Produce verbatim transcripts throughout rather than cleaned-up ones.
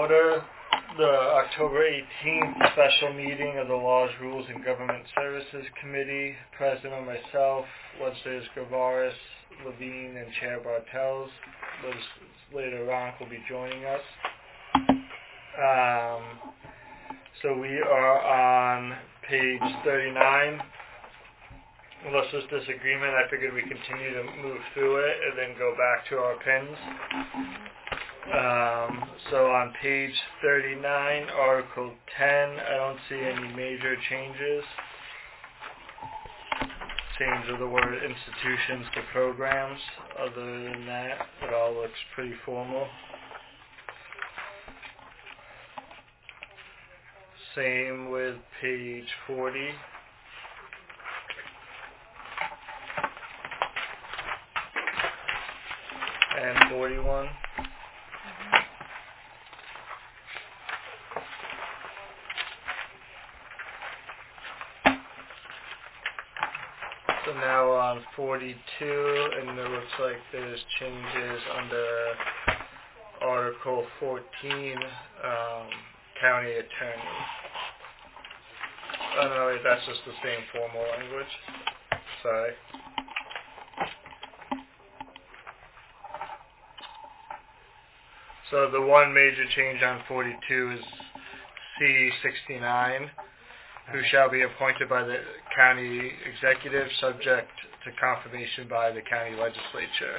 order the October eighteenth special meeting of the Laws, Rules, and Government Services Committee. President myself, legislators Gravaris, Levine, and Chair Bartels. Legislator Ronk will be joining us. Um, so we are on page thirty-nine. Unless there's disagreement, I figured we continue to move through it and then go back to our pins. Um, so on page thirty-nine, Article ten, I don't see any major changes. Change of the word institutions to programs. Other than that, it all looks pretty formal. Same with page forty. And forty-one. So now on forty-two, and it looks like there's changes under Article fourteen, um, County Attorney. Oh no, wait, that's just the same formal language. Sorry. So the one major change on forty-two is C sixty-nine, who shall be appointed by the county executive subject to confirmation by the county legislature.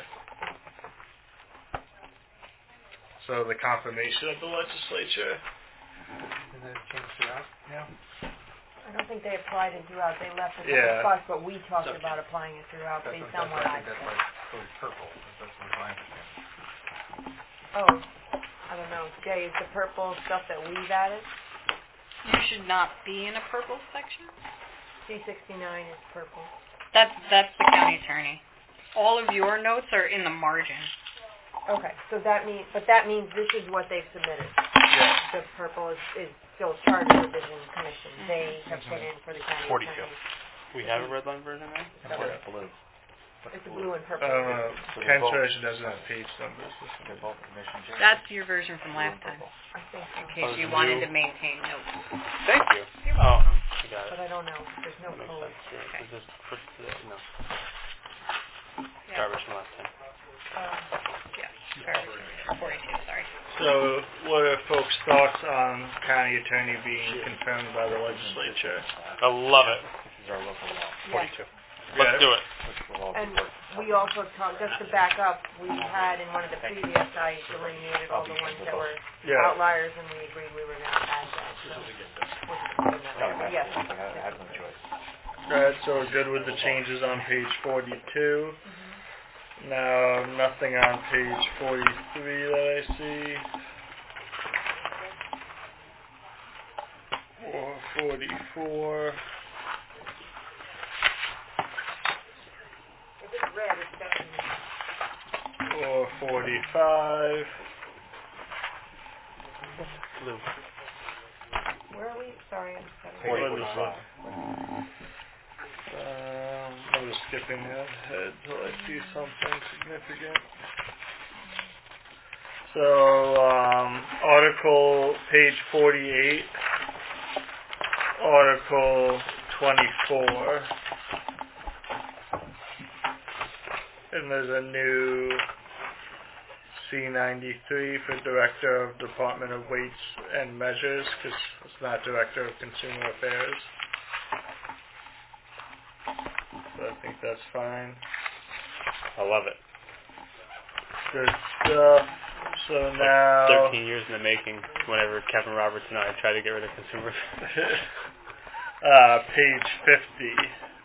So the confirmation of the legislature. Is that changed throughout? Yeah. I don't think they applied it throughout. They left it Yeah. in spots, but we talked Okay. about applying it throughout That's based what, on what I I think said. that's like totally purple. That's what I understand. Oh, I don't know. Jay, is the purple stuff that we've added? You should not be in a purple section. C sixty-nine is purple. That's that's the county attorney. All of your notes are in the margin. Okay, so that means, but that means this is what they've submitted. Yeah. The purple is, is still Charter Revision Commission. They have put in for the county forty-two. attorney. We have a red line version now? So Or blue. it's blue and purple. Uh, So Ken's they're both- version doesn't have page numbers. This They're one. both commission changes. That's your version from Blue and last time, purple. I think so. in case Oh, you the wanted new- to maintain notes. Thank you. You're Oh, welcome. I got But it. I don't know. There's no That makes code. sense. Yeah, Okay. this is for the, no, Yeah. garbage from last time. Uh, Yeah. Garbage. forty-two, sorry. So what are folks' thoughts on county attorney being confirmed by the legislature? I love it. This is our local law. forty-two. Yeah. Let's do it. Which will all be And worked. we also talked, just to back up, we had in one of the previous, I delineated all the ones that were Yeah. outliers, and we agreed we were going to add that. So we're just putting that No, there. But I yes. I had I had no choice. Alright, so we're good with the changes on page forty-two. Now, nothing on page forty-three that I see. Or forty-four. If it's red, it's definitely. Or forty-five. Blue. Where are we? Sorry, I'm sorry. Page What is forty-five. Um, I'm just skipping ahead till I see something significant. So, um, Article, page forty-eight, Article twenty-four, and there's a new C ninety-three for Director of Department of Weights and Measures, because it's not Director of Consumer Affairs. So I think that's fine. I love it. Good stuff. So now... thirteen years in the making, whenever Kevin Roberts and I tried to get rid of consumer. uh, page fifty.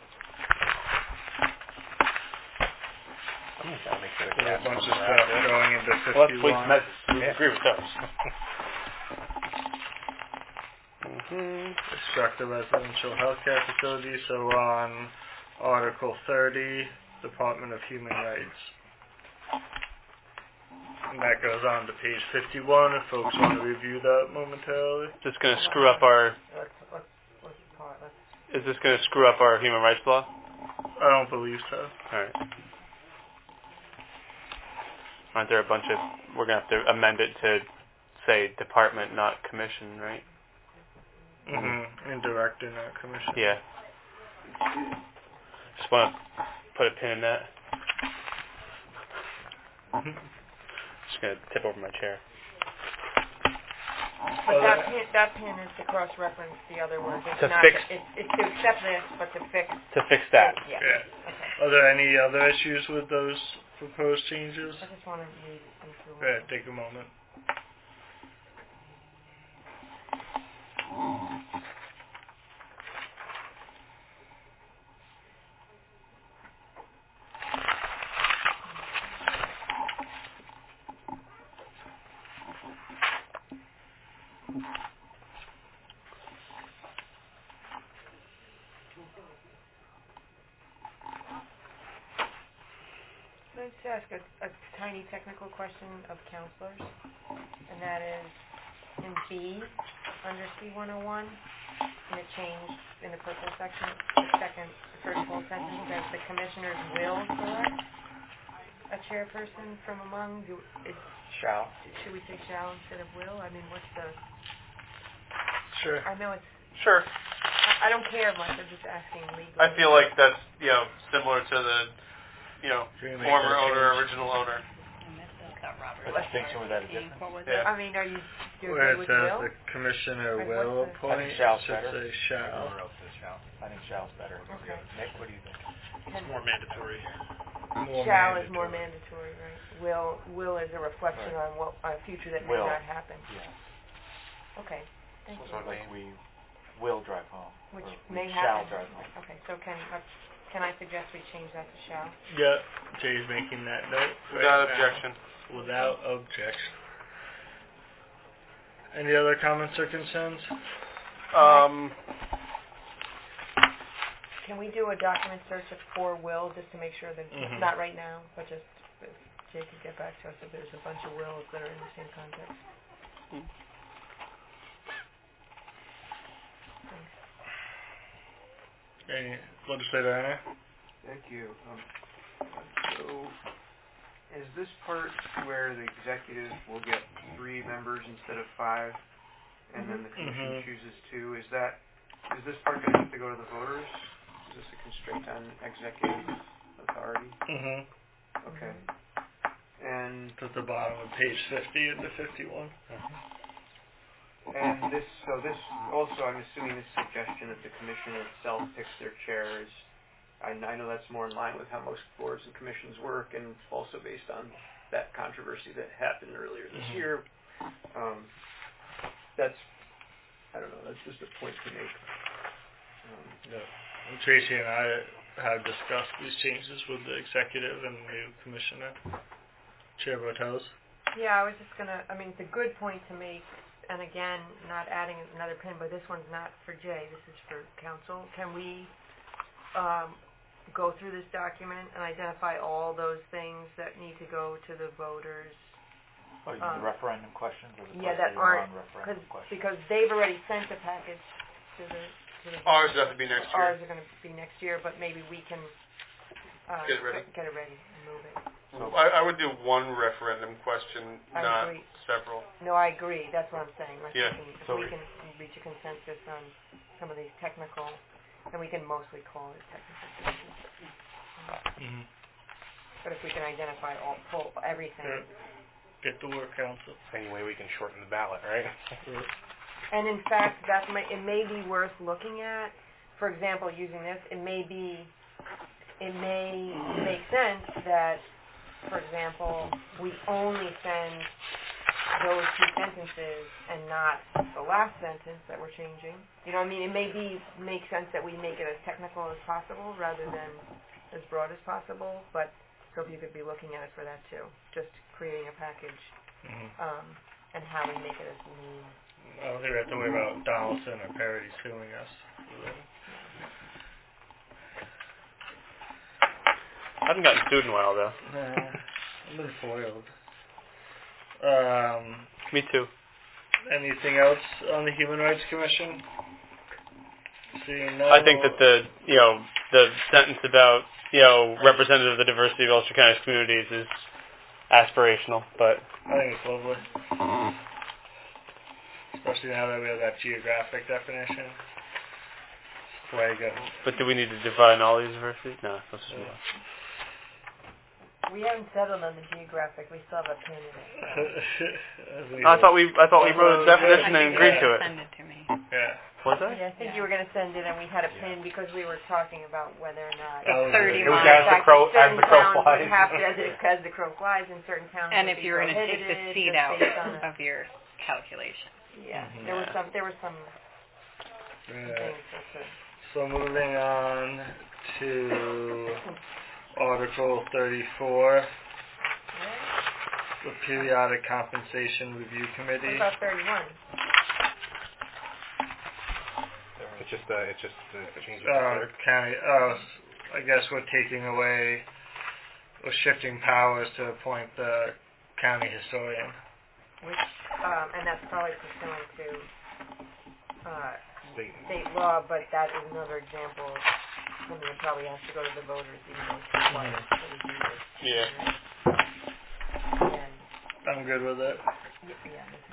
That makes it a There's a cat. bunch of stuff going into Well, that's police fifty-one. measures. We Yeah. agree with those. mm-hmm. Instructor residential healthcare facility. So on Article thirty, Department of Human Rights. And that goes on to page fifty-one if folks want to review that momentarily. Is this going to screw up our? Let's, let's, let's call it. Let's, Is this going to screw up our human rights law? I don't believe so. All right. Aren't there a bunch of? We're going to have to amend it to say department, not commission, right? Mm-hmm. And director, not commission. Yeah. Just want to put a pin in that. Mhm. Just gonna tip over my chair. But Oh, that that- pin, that pin is to cross-reference the other ones. It's To not, fix- to, it's, it's to accept this, but to fix. To fix that. Yeah. Yeah. Okay. Are there any other issues with those proposed changes? I just want to read them through. Go ahead, take a moment. Can I just ask a, a tiny technical question of counselors? And that is, in B, under C one oh one, and it changed in the purple section, the second, the first full sentence says the commissioners will select a chairperson from among, do, is, Shall. should we say shall instead of will? I mean, what's the, Sure. I know it's, Sure. I, I don't care much, I'm just asking legally. I feel like that's, you know, similar to the, you know, Can we make former that owner, change? original owner. And this has got Robert. A distinction without a difference. What was Yeah. it? I mean, are you, do you Where agree it with says will? the commissioner Like, will what's the- appoint, I think it shall's should better. say shall. Everywhere else says shall. I think shall's better. Okay. Nick, what do you think? Can- More mandatory. More Shall is more mandatory. mandatory, right? Will, will is a reflection Right. on what, a future that may Will. not happen. Yeah. Okay, thank So you. Like we will drive home. Which or may we shall happen. drive home. Okay, so can, uh, can I suggest we change that to shall? Yeah, Jay's making that note. right Without now. objection. Without objection. Any other comments or concerns? Um, Can we do a document search of for will, just to make sure that, Mhm. not right now, but just, if Jay could get back to us if there's a bunch of wills that are in the same context? Thanks. Any legislator Anna? Thank you. Um, so, is this part where the executive will get three members instead of five, and then the commission Mhm. chooses two? Is that, is this part going to have to go to the voters? Is this a constraint on executive authority? Mm-hmm. Okay. And It's at the bottom of page fifty of the fifty-one. and this, so this also, I'm assuming this suggestion that the commission itself picks their chairs. I, I know that's more in line with how most boards and commissions work, and also based on that controversy that happened earlier this Mhm. year. Um, that's, I don't know, that's just a point to make. Um, Yeah. And Tracy and I have discussed these changes with the executive and the new commissioner, Chair Bartels. Yeah, I was just gonna, I mean, it's a good point to make, and again, not adding another pin, but this one's not for Jay, this is for council. Can we, um, go through this document and identify all those things that need to go to the voters? Oh, you mean Um, the referendum questions as yeah, opposed that to the aren't- non-referendum Cause, questions? because they've already sent a package to the, to the. ours will have to be next year. Ours are gonna be next year, but maybe we can, uh, Get it ready. Get it ready and move it. So- I, I would do one referendum question, I not agree. several. No, I agree, that's what I'm saying, like, we Yeah. can, if So we we- can reach a consensus on some of these technical, and we can mostly call it technical changes. Mm-hmm. But if we can identify all, pull, everything, Yeah. Get to work, council. Any way we can shorten the ballot, right? and in fact, that might, it may be worth looking at, for example, using this, it may be, it may make sense that, for example, we only send those two sentences and not the last sentence that we're changing. You know what I mean? It may be, make sense that we make it as technical as possible rather than as broad as possible, but so if you could be looking at it for that too, just creating a package, Mm-hmm. um, and how we make it as lean. I don't think we have to worry about Donaldson or Parity suing us. I haven't gotten sued in a while though. Nah, I've been foiled. Um, Me too. anything else on the Human Rights Commission? Seeing no. I think that the you know the sentence about you know representative of the diversity of Ulster County's communities is aspirational, but I think it's lovely. especially now that we have that geographic definition. Way to go. But do we need to define all these verses? No, let's just move on. We haven't settled on the geographic. We still have a pin in it. I thought we I thought we wrote a definition I and think agreed you to it. Send it to me. Yeah. Was that? Yeah, I think you were going to send it, and we had a pin because we were talking about whether or not. That was thirty it. It was miles. as the crow, as certain the crow towns flies. would have to, as, it, as the crow flies, in certain towns. And would if be you're going to take the prohibited seed just out based on a- of your calculation. Yeah, Mhm. there was some. There was some Yeah. things that could. So moving on to Article thirty-four, the Periodic Compensation Review What Committee. about thirty-one? It's just uh, it's just uh, change of Uh, clerk. county, oh, I guess we're taking away, we're shifting powers to appoint the county historian. Which, um, and that's probably pursuant to uh, State. state law, but that is another example of something that probably has to go to the voters, even though it's required that we do this. Yeah. And, I'm good with it. y- yeah, this-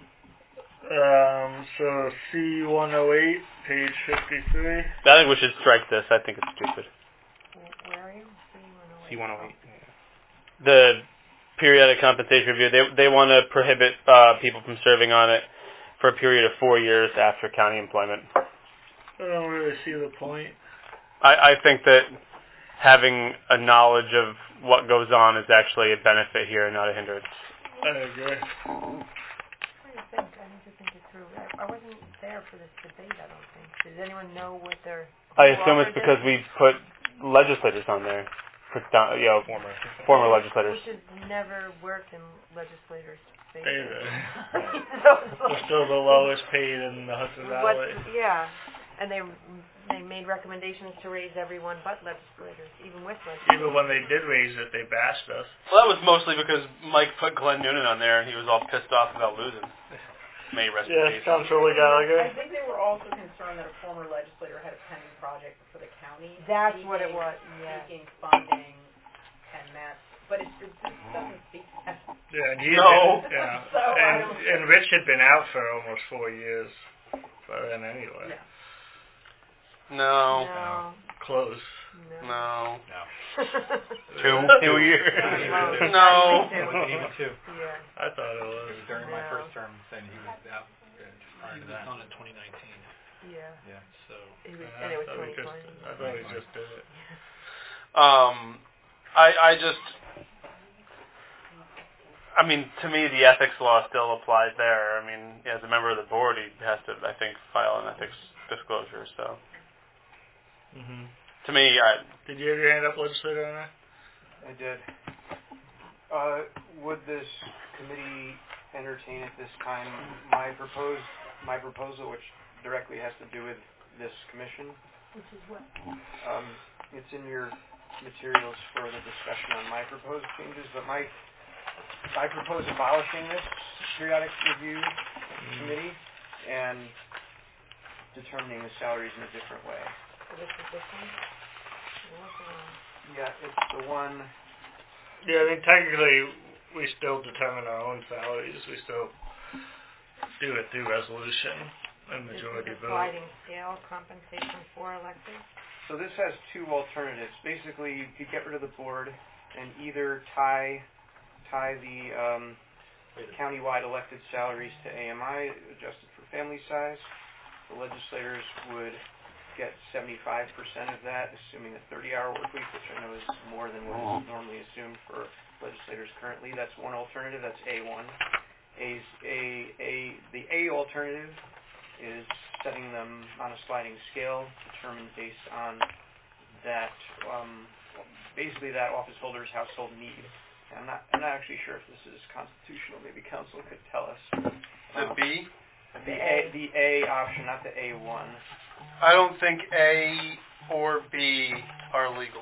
Um, so C one oh eight, page fifty-three. I think we should strike this. I think it's stupid. wh- where are you? C one oh eight. The periodic compensation review, they they want to prohibit uh, people from serving on it for a period of four years after county employment. I don't really see the point. I, I think that having a knowledge of what goes on is actually a benefit here and not a hindrance. I agree. What do you think? I need to think it through. I, I wasn't there for this debate, I don't think. Does anyone know what their... I who assume it's offered because this? we put legislators on there, predom- you know, Former. former legislators. Which has never worked in legislators' favor. Favor. So, We're still the lowest paid in the Hudson What, Valley. yeah, and they they made recommendations to raise everyone but legislators, even with legislators. Even when they did raise it, they bashed us. Well, that was mostly because Mike put Glenn Noonan on there and he was all pissed off about losing. May rest in Yeah, peace. Comptroller I Gallagher. think they were also concerned that a former legislator had a pending project for the county. That's what it seeking- was, yeah. Seeking funding, and that's, but it, it just doesn't speak to that. Yeah, and he No. had been, yeah. So, I and, don't- and Rich had been out for almost four years. But then anyway, Yeah. No. No. close. No. No. No. Two. Two years. Oh, No. me too. Even two. Yeah. I thought it was. It was during my No. first term, saying he was out. uh, Prior to that. on in twenty nineteen, Yeah. Yeah. so It was, Uh, and it was I thought we twenty just, twenty. I thought we just did it. Um, I I just, I mean, to me, the ethics law still applies there. I mean, as a member of the board, he has to, I think, file an ethics disclosure. So, hmm to me, I, Did you have your hand up, legislator, on that? I did. Uh, would this committee entertain at this time my proposed, my proposal, which directly has to do with this commission? Which is what? Um, it's in your materials for the discussion on my proposed changes, but my, I propose abolishing this periodic review committee and determining the salaries in a different way. So this is this one? What's the one? Yeah, it's the one, Yeah, I mean, technically, we still determine our own salaries. We still do it through resolution and majority This is a vote. sliding scale compensation for elected. so this has two alternatives. Basically, you could get rid of the board and either tie, tie the, um, countywide elected salaries to A M I, adjusted for family size. The legislators would get seventy-five percent of that, assuming a thirty-hour work week, which I know is more than what is normally assumed for legislators currently. That's one alternative. That's A one. A's, A, A, the A alternative is setting them on a sliding scale, determined based on that, um, basically that office holder's household need. I'm not, I'm not actually sure if this is constitutional. Maybe council could tell us. the Um, B. The A, the A option, not the A one. I don't think A or B are legal.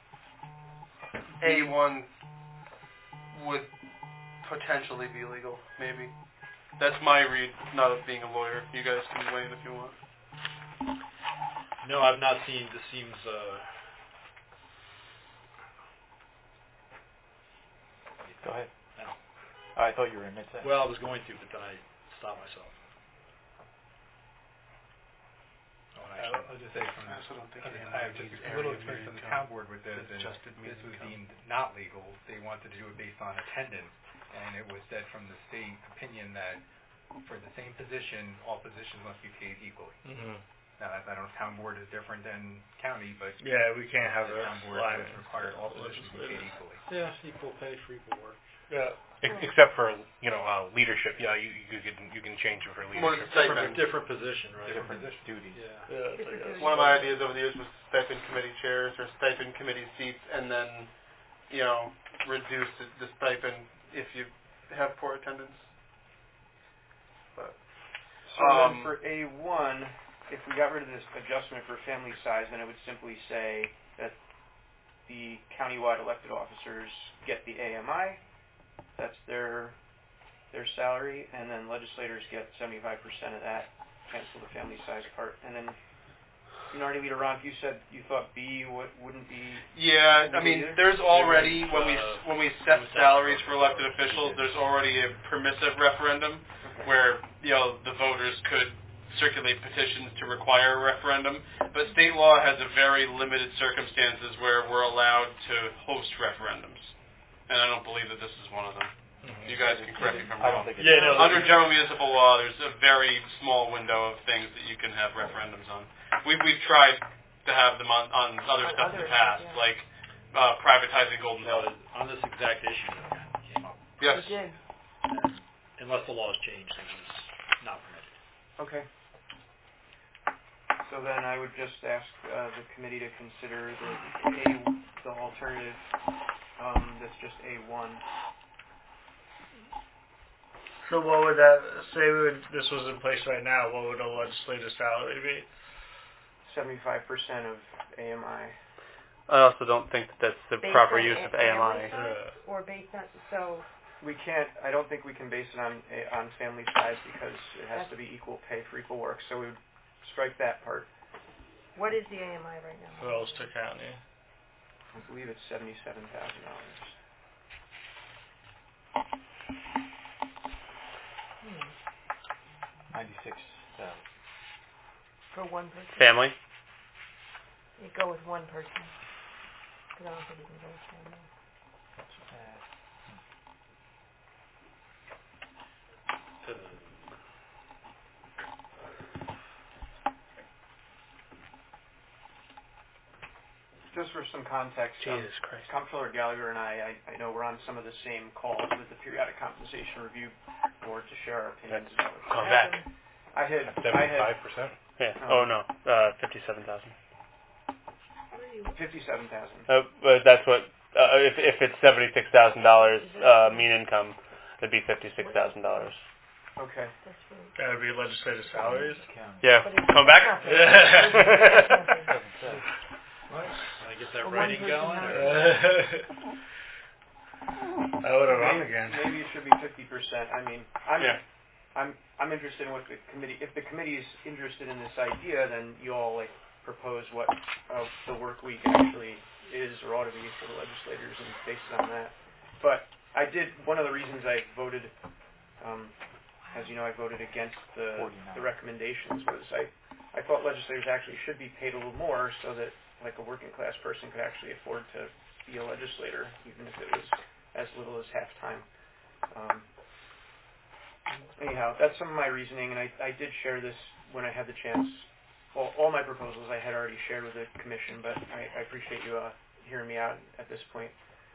A one would potentially be legal, maybe. That's my read, not of being a lawyer. You guys can weigh in if you want. no, I've not seen. This seems. Uh, Go ahead. No. Oh, I thought you were in mid-sentence. well, I was going to, but then I stopped myself. I- I'll just say from I also don't think I mean, A M I I have just means a little area experience on the median town board with the, It's the adjusted this was median deemed not legal. They wanted to do it based on attendance, and it was said from the state opinion that for the same position, all positions must be paid equally. Mhm. Now, I don't know if town board is different than county, but Yeah, we can't have the a town board line. would require all positions to be paid equally. Yeah, equal pay for equal work. Yeah. Ex- Except for, you know, uh, leadership. Yeah, you, you can you can change it for More leadership. stipend. Different, different position, right? Different position. duties. Yeah. Yeah, it's like a- One of my ideas over the years was stipend committee chairs or stipend committee seats, and then, you know, reduce the, the stipend if you have poor attendance. But So Um, then for A one, if we got rid of this adjustment for family size, then it would simply say that the countywide elected officers get the A M I, that's their their salary, and then legislators get seventy-five percent of that, cancel the family size part. And then Minority Leader Ron, you said you thought B w- wouldn't be... yeah, I mean, there's already when we uh, when we set salaries for elected officials, there's already a permissive referendum where, you know, the voters could circulate petitions to require a referendum, but state law has a very limited circumstances where we're allowed to host referendums, and I don't believe that this is one of them. Mhm. You guys can correct me if I'm I don't wrong. think it's Yeah, no, Under general municipal law, there's a very small window of things that you can have referendums on. We've we've tried to have them on, on other On stuff in other the past, issues, yeah. like uh, privatizing Golden Hill. So on this exact issue that came up, Yes. We did. unless the law is changed, it was not permitted. Okay. So then I would just ask uh, the committee to consider the A, the alternative um, that's just A one. So what would that say? We would, this was in place right now. What would a legislative salary be? seventy-five percent of A M I. I also don't think that that's the Based proper on use a- of A M I. family size, or based on, so, We can't, I don't think we can base it on a- on family size because it has to be equal pay for equal work. So we would strike that part. what is the A M I right now? For Ulster County. I believe it's seventy-seven thousand dollars. Ninety-six thousand. For one person? Family? You go with one person. Because I don't think you can go with family. To the, Just for some context, um, Jesus Christ. Comptroller Gallagher and I, I, I know we're on some of the same calls with the Periodic Compensation Review Board to share our opinions about what's Come back. happened. I had, I had seventy-five percent. Yeah. Um, Oh no. Uh, fifty-seven thousand. fifty-seven thousand. Uh, but that's what. Uh, if if it's seventy-six thousand dollars uh, mean income, it'd be fifty-six thousand dollars. Okay. That's really... That would be legislative salaries. Yeah. But it's Come back. nothing. I get that A writing one-person going? house. Or? I would have run Maybe, again. maybe it should be fifty percent. I mean, I'm, Yeah. I'm, I'm interested in what the committee. If the committee is interested in this idea, then you all like propose what uh, the work week actually is or ought to be for the legislators, and base it on that. But I did. One of the reasons I voted, um, as you know, I voted against the the recommendations was I, I thought legislators actually should be paid a little more so that like a working class person could actually afford to be a legislator, even if it was as little as half time. Um, anyhow, that's some of my reasoning, and I, I did share this when I had the chance. All, all my proposals I had already shared with the commission, but I, I appreciate you uh, hearing me out at this point.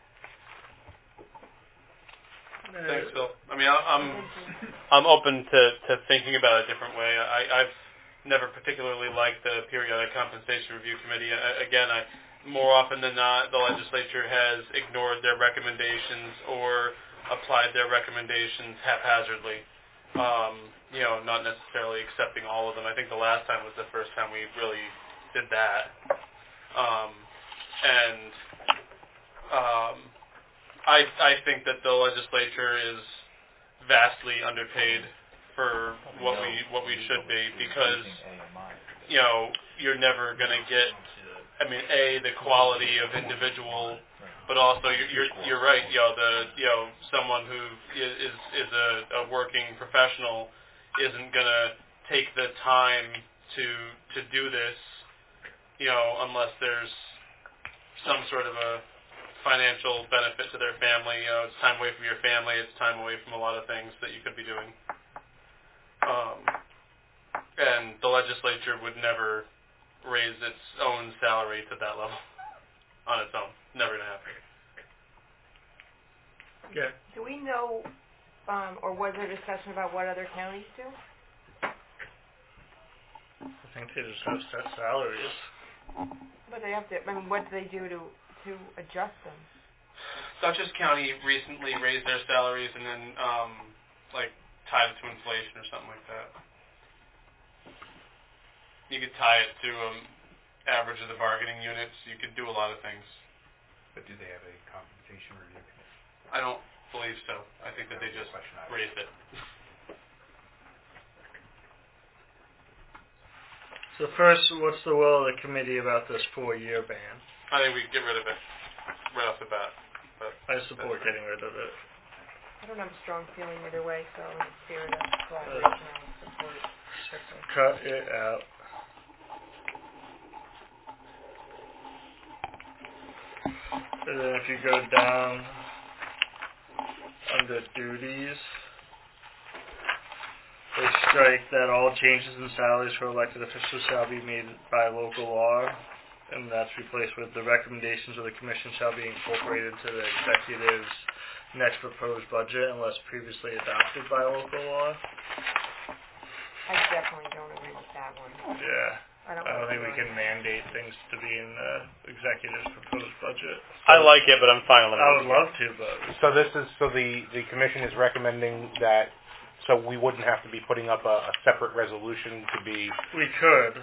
Thanks, Phil. I mean, I, I'm I'm open to, to thinking about it a different way. I, I've never particularly liked the Periodic Compensation Review Committee. I, again, I more often than not, the legislature has ignored their recommendations or applied their recommendations haphazardly. Um, you know, not necessarily accepting all of them. I think the last time was the first time we really did that. Um, and um, I, I think that the legislature is vastly underpaid for what we what we should be because, you know, you're never going to get, I mean, A, the quality of individual, but also you're you're, you're right, you know, the you know someone who is is a, a working professional isn't going to take the time to to do this, you know, unless there's some sort of a financial benefit to their family. You know, it's time away from your family. It's time away from a lot of things that you could be doing. Um, and the legislature would never raise its own salary to that level on its own. Never going to happen. Yeah. Do we know, um, or was there discussion about what other counties do? I think they just have set salaries. But they have to, I mean, what do they do to, to adjust them? Dutchess County recently raised their salaries and then, um, like, tied it to inflation or something like that. You could tie it to um, average of the bargaining units. You could do a lot of things. But do they have a compensation review committee? I don't believe so. I think that they just raised it. So first, what's the will of the committee about this four-year ban? I think we get rid of it right off the bat. But I support getting rid of it. I don't have a strong feeling either way, so in the spirit of collaboration, I would support it. Cut it out. And then if you go down under duties, they strike that all changes in salaries for elected officials shall be made by local law, and that's replaced with the recommendations of the commission shall be incorporated into the executive's next proposed budget unless previously adopted by local law. I definitely don't agree with that one. Yeah. I don't, I don't think we can mandate things to be in the executive's proposed budget. I like it, but I'm fine with it. I would love to, but So this is so the the commission is recommending that so we wouldn't have to be putting up a, a separate resolution to be. we could.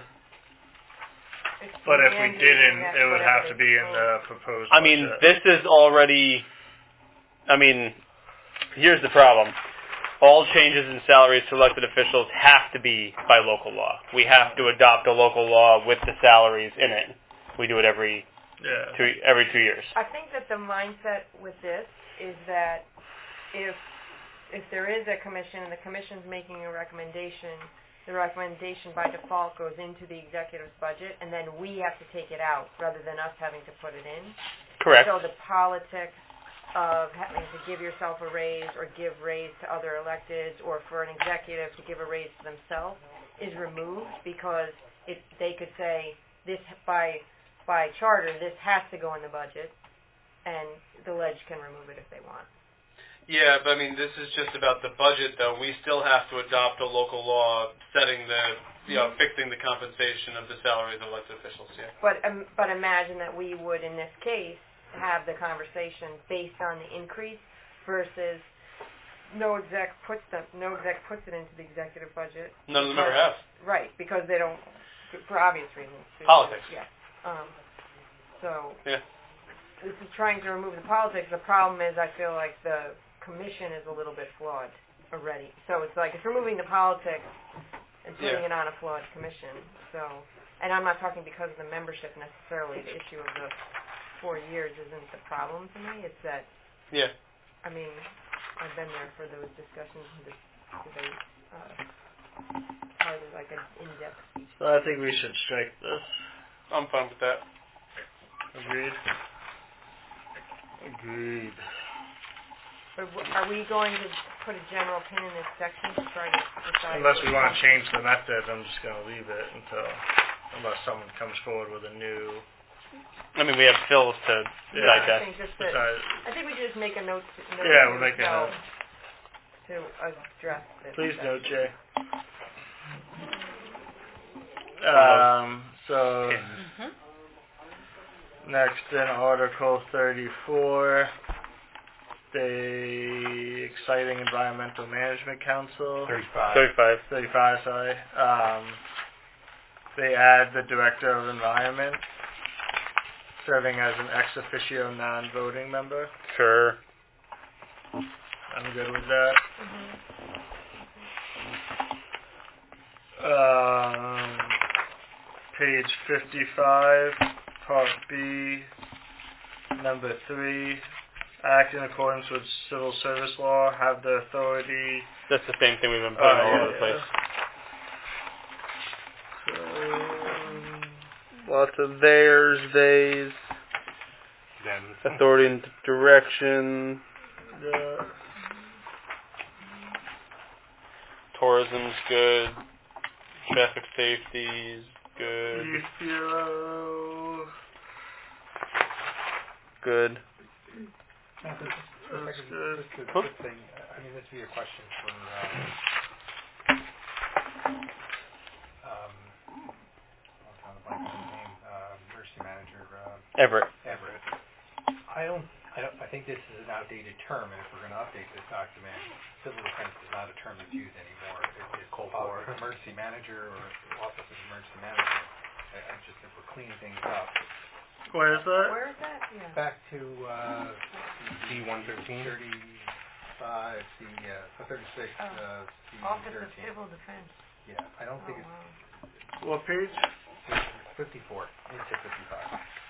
It's But if we mandating didn't, that it would have to whatever be they in vote. the proposed I mean, budget. this is already, I mean, here's the problem. All changes in salaries to elected officials have to be by local law. We have to adopt a local law with the salaries in it. We do it every yeah. two, every two years. I think that the mindset with this is that if if there is a commission and the commission's making a recommendation, the recommendation by default goes into the executive's budget, and then we have to take it out rather than us having to put it in. Correct. So the politics of having to give yourself a raise or give raise to other electeds or for an executive to give a raise to themselves is removed because it, they could say this by by charter this has to go in the budget and the ledge can remove it if they want. yeah, but I mean, this is just about the budget, though. We still have to adopt a local law setting the, you know, fixing the compensation of the salaries of elected officials. Yeah. But um, but imagine that we would in this case have the conversation based on the increase versus no exec puts them no exec puts it into the executive budget. None of them ever have. Right, because they don't, for obvious reasons. Politics. Yeah. Um, so Yeah. this is trying to remove the politics. The problem is I feel like the commission is a little bit flawed already. So it's like it's removing the politics and putting Yeah. it on a flawed commission. So, and I'm not talking because of the membership necessarily. The issue of the four years isn't the problem to me. It's that, Yeah. I mean, I've been there for those discussions and this debate. Uh, probably like an in-depth speech. So I think we should strike this. I'm fine with that. Agreed? Agreed. But w- are we going to put a general pin in this section to try to decide? Unless we want to change the method, I'm just going to leave it until, unless someone comes forward with a new. I mean, we have Phil's to Yeah. I digest. think just that, Besides, I think we should just make a note. To, note Yeah, to we'll make a know note. to address this. please section. note, Jay. Um, so next in Article thirty-four, the Exciting Environmental Management Council. Thirty-five. thirty-five. thirty-five, sorry. Um, they add the Director of Environment, serving as an ex officio non-voting member. Sure. I'm good with that. Um, page fifty-five, Part B, number three. Act in accordance with civil service law, have the authority. That's the same thing we've been Oh, putting all yeah, over the yeah. place. So, Lots of theirs, theys, Then authority and direction. Yeah. Tourism's good. Traffic safety's good. Zero. Good. That's That's good. Just a quick thing, I mean, this would be a question for, um, um, I'm trying to blank on his name, uh, emergency manager, uh, Everett. Everett. I don't, I don't, I think this is an outdated term, and if we're gonna update this document, civil defense is not a term that's used anymore. It- It's Cold War, emergency manager, or office of emergency management. I, I just, if we're cleaning things up, Where is that? Where is that? Yeah. back to, uh, C one thirteen. thirty-five, C, uh, so thirty-six, Oh. uh, C Office of thirteen. Civil Defense. Yeah, I don't Oh, think it's wow. What page? fifty-four, into fifty-five.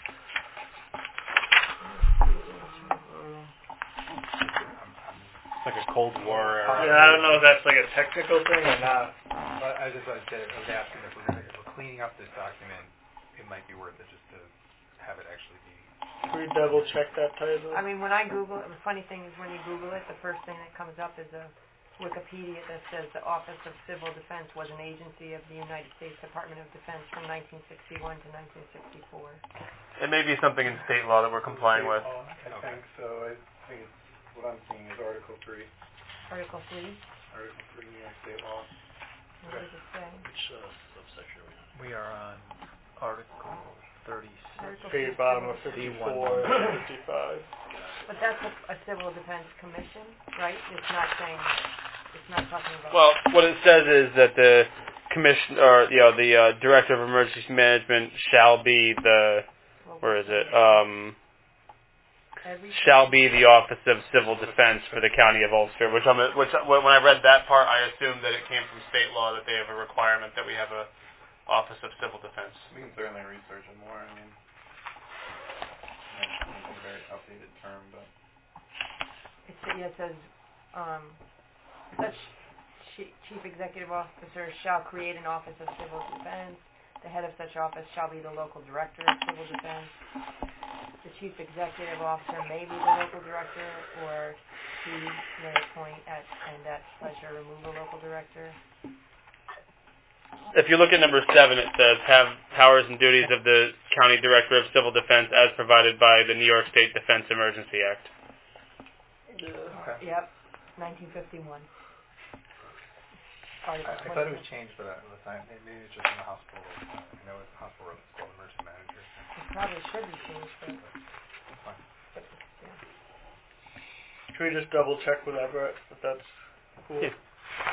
Like a Cold War era. Yeah, I don't know if that's like a technical thing or not. But I just, I was I was asking if we're gonna, if we're cleaning up this document, it might be worth it just to have it actually be. Can we double check that title? I mean, when I Google it, the funny thing is when you Google it, the first thing that comes up is a Wikipedia that says the Office of Civil Defense was an agency of the United States Department of Defense from nineteen sixty-one to nineteen sixty-four. It may be something in state law that we're complying with. I think so. I think it's, what I'm seeing is Article three. Article three, Article three, New York State law. what does it say? Which uh, subsection are we on? We are on Article thirty-six. Article Page three, bottom of Civil- fifty-four and fifty-five. But that's a, a Civil Defense Commission, right? It's not saying, it's not talking about. Well, what it says is that the commission, or you know, the uh, director of emergency management shall be the, where is it? Um, Every shall be the Office of Civil Defense for the County of Ulster. Which, I'm, which when I read that part, I assumed that it came from state law that they have a requirement that we have a Office of Civil Defense. We can certainly research it more. I mean, yeah, it's a very outdated term, but It's, yeah, it says, um, such chi- chief executive officer shall create an office of civil defense. The head of such office shall be the local director of civil defense. The chief executive officer may be the local director, or he may appoint at, and at pleasure remove a local director. If you look at number seven, it says have powers and duties of the County Director of Civil Defense as provided by the New York State Defense Emergency Act. Okay. Yep, nineteen fifty-one. I, I thought it was changed, but uh, the time, maybe it's just in the hospital. Uh, I know it's the hospital it's called emergency manager. It probably should be changed, but, Fine. but yeah. Can we just double check with Everett if that's cool? Yeah.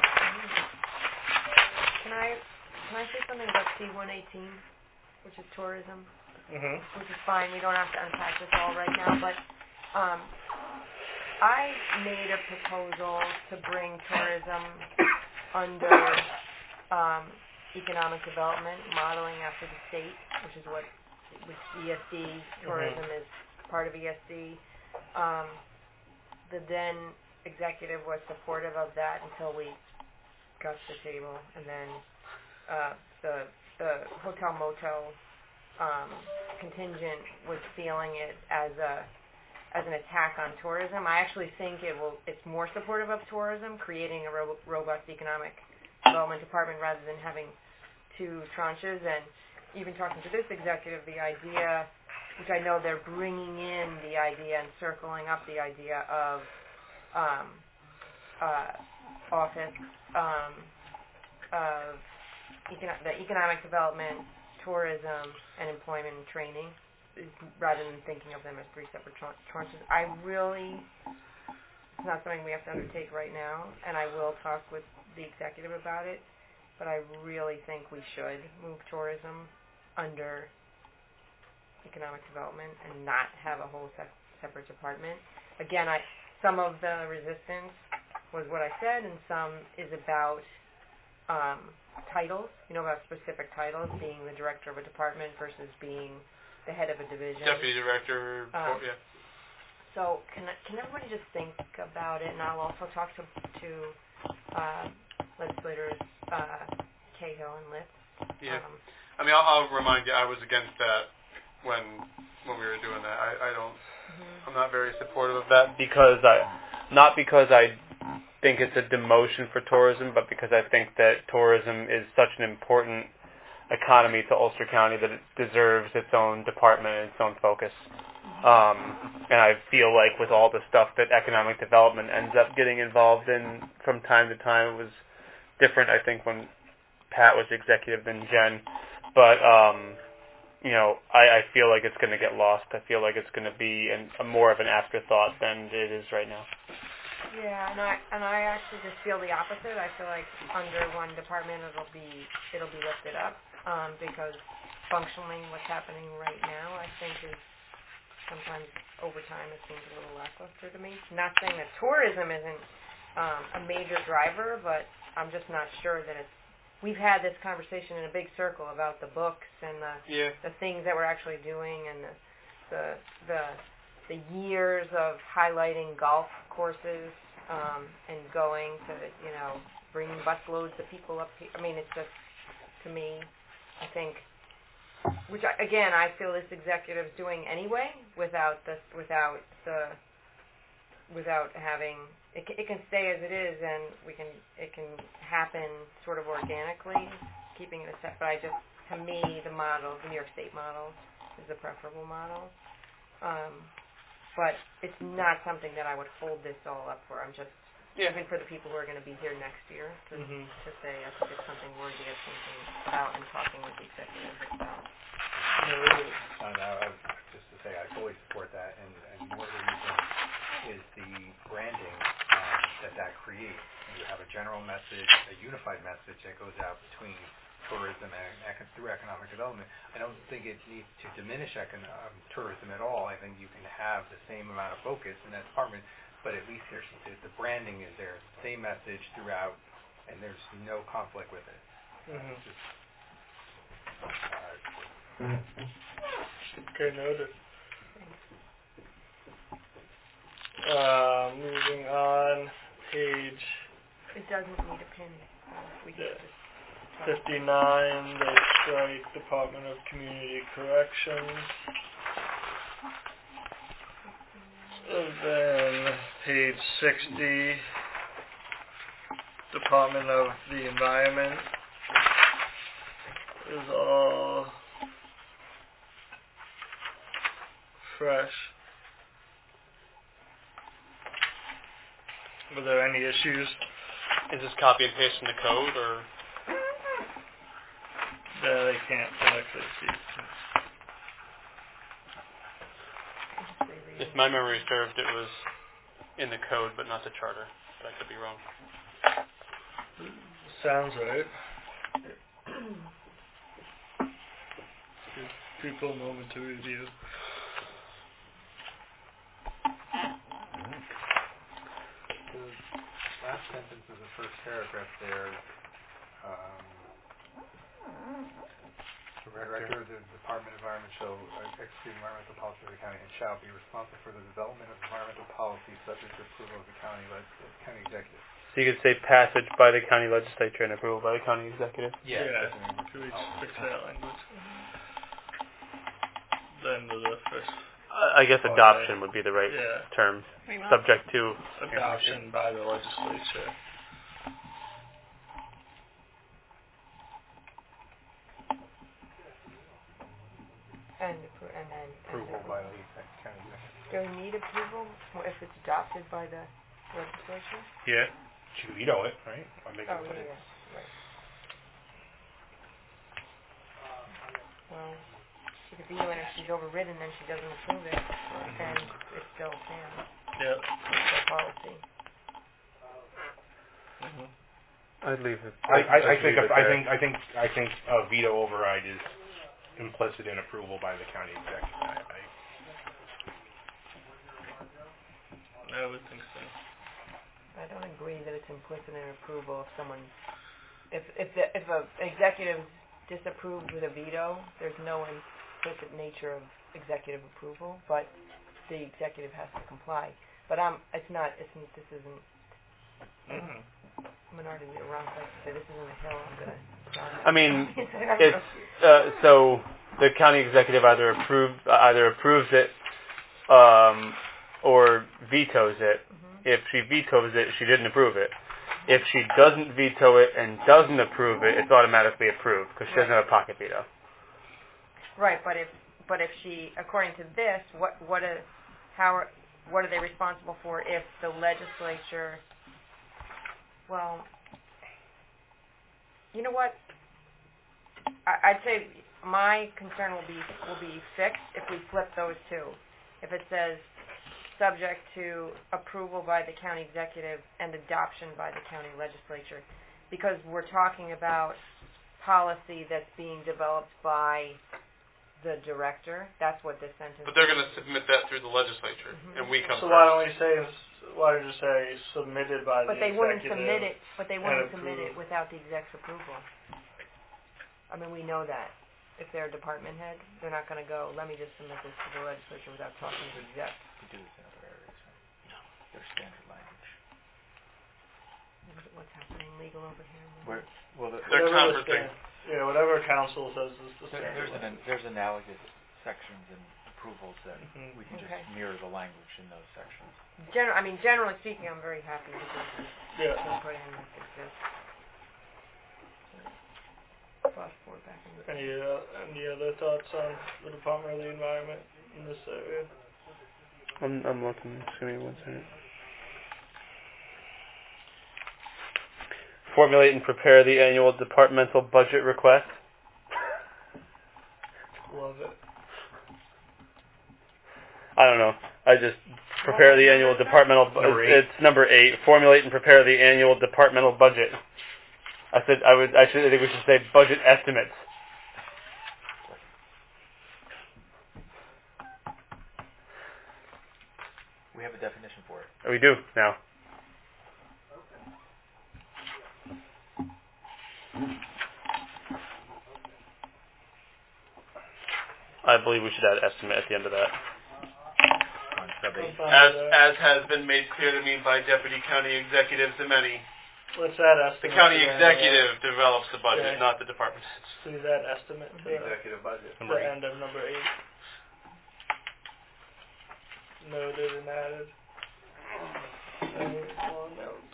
Can I can I say something about C one eighteen, which is tourism, Mhm. which is fine. We don't have to unpack this all right now, but um, I made a proposal to bring tourism under um, economic development, modeling after the state, which is what which E S D tourism is part of E S D. Um, the then executive was supportive of that until we got to the table, and then uh, the the hotel motel um, contingent was feeling it as a as an attack on tourism. I actually think it will. It's more supportive of tourism, creating a ro- robust economic development department rather than having two tranches. And even talking to this executive, the idea, which I know they're bringing in the idea and circling up the idea of um, uh, office um, of econo- the economic development, tourism, and employment and training, rather than thinking of them as three separate tran- tranches. I really, it's not something we have to undertake right now, and I will talk with the executive about it, but I really think we should move tourism under economic development and not have a whole se- separate department. Again, I some of the resistance was what I said, and some is about um, titles, you know, about specific titles, being the director of a department versus being the head of a division. Deputy director, Um, yeah. So can I- can everybody just think about it, and I'll also talk to to uh, legislators uh, Cahill and Litz Yeah. Um, I mean, I'll, I'll remind you, I was against that when when we were doing that. I, I don't. mhm. I'm not very supportive of that. because I, not because I think it's a demotion for tourism, but because I think that tourism is such an important economy to Ulster County that it deserves its own department and its own focus. Um, and I feel like with all the stuff that economic development ends up getting involved in from time to time, it was different, I think, when Pat was executive than Jen. But, um, you know, I, I feel like it's going to get lost. I feel like it's going to be an, a more of an afterthought than it is right now. Yeah, and I and I actually just feel the opposite. I feel like under one department it'll be it'll be lifted up um, because functionally what's happening right now I think is sometimes over time it seems a little lackluster to me. Not saying that tourism isn't um, a major driver, but I'm just not sure that it's. We've had this conversation in a big circle about the books and the Yeah. the things that we're actually doing and the the the, the years of highlighting golf courses um, and going to you know bringing busloads of people up here. I mean, it's just to me, I think, which I, again I feel this executive's doing anyway without the without the without having. It, it can stay as it is, and we can. It can happen sort of organically, keeping it a step. But I just, to me, the model, the New York State model, is the preferable model. Um, but it's not something that I would hold this all up for. I'm just Yeah. even for the people who are going to be here next year to Mhm. to say I think it's something worthy of thinking about and talking with the executive about. Uh, no, I would, just to say, I fully support that, and, and more the reason is the branding um, that that creates. You have a general message, a unified message that goes out between tourism and econ- through economic development. I don't think it needs to diminish econ- um, tourism at all. I think you can have the same amount of focus in that department, but at least there's the, the branding is there, same message throughout, and there's no conflict with it. Mhm. It's just, uh, Okay, noted. Uh, moving on, page It doesn't need a pin. So we can Yeah. just talk. fifty-nine, they strike Department of Community Corrections. And then page sixty, Department of the Environment is all fresh. Were there any issues? Is this copy and paste from the code, or? Yeah, they can't actually see. If my memory served, it was in the code, but not the charter. But I could be wrong. Sounds right. Give people a moment to review. the last sentence of the first paragraph there, um, the director of the Department of Environment shall uh, execute environmental policy of the county and shall be responsible for the development of environmental policy subject to approval of the county leg- uh, county executive. So you could say passage by the county legislature and approval by the county executive. Yeah. that's an English Could we policy. fix that language? Then to the first I I guess Okay. adoption would be the right Yeah. term, We must. subject to. adoption by the legislature. And appro- and then and Approval by the county executive. Do we need approval if it's adopted by the legislature? Yeah. You veto it, right? Or make Oh, it yeah, yeah, right. Well, she could veto it if she's overridden, then she doesn't approve it, and it still stands. Yep. It's their policy. Mhm. I'd leave it. I, I, I I'd think leave it I there. think I think I think a veto override is implicit in approval by the county executive. I, I, I would think so. I don't agree that it's implicit in approval if someone, if if the, if a executive disapproved with a veto, there's no implicit nature of executive approval, but the executive has to comply. But um, it's not. It's this isn't. Mhm. I'm already the wrong place to say this isn't a hill I'm going to I mean, it's uh, so the county executive either approve either approves it um, or vetoes it. Mhm. If she vetoes it, she didn't approve it. If she doesn't veto it and doesn't approve it, it's automatically approved because she doesn't have a pocket veto. Right, but if but if she, according to this, what what is how are, what are they responsible for if the legislature? Well, you know what? I, I'd say my concern will be will be fixed if we flip those two. If it says subject to approval by the county executive and adoption by the county legislature, because we're talking about policy that's being developed by the director. That's what this sentence. But they're going to submit that through the legislature, Mhm. and we come So first. why don't we say, why don't you say submitted by But the they wouldn't executive? submit it. But they wouldn't and submit it approve. without the exec's approval. I mean, we know that. If they're a department head, they're not going to go, let me just submit this to the legislature without talking to the exec. We do this in other areas, right? No. There's standard language. Look at what's happening legal over here. Where, well, the, They're Whatever the conferencing. stand- Yeah, whatever council says is the there, standard. there's an there's analogous sections and approvals that Mhm. we can Okay. just mirror the language in those sections. Gener- I mean, generally speaking, I'm very happy with this. Yeah. Don't put in this exists. Fast forward back in the Any uh, any other thoughts on the Department of the Environment in this area? I'm I'm looking. Just give me one second. Formulate and prepare the annual departmental budget request. Love it. I don't know. I just prepare the annual departmental. Bu- Number eight. It's number eight. Formulate and prepare the annual departmental budget. I said I would. I should. I think we should say budget estimates. We have a definition for it. We do now. I believe we should add estimate at the end of that. On sub eight. I'm fine As with that. as has been made clear to me by deputy county executives and many, Let's add the estimate. county to the end of executive develop's the budget, Okay. not the department heads. that. Please add estimate to The executive budget. the end of number eight. Noted and added. Any more notes?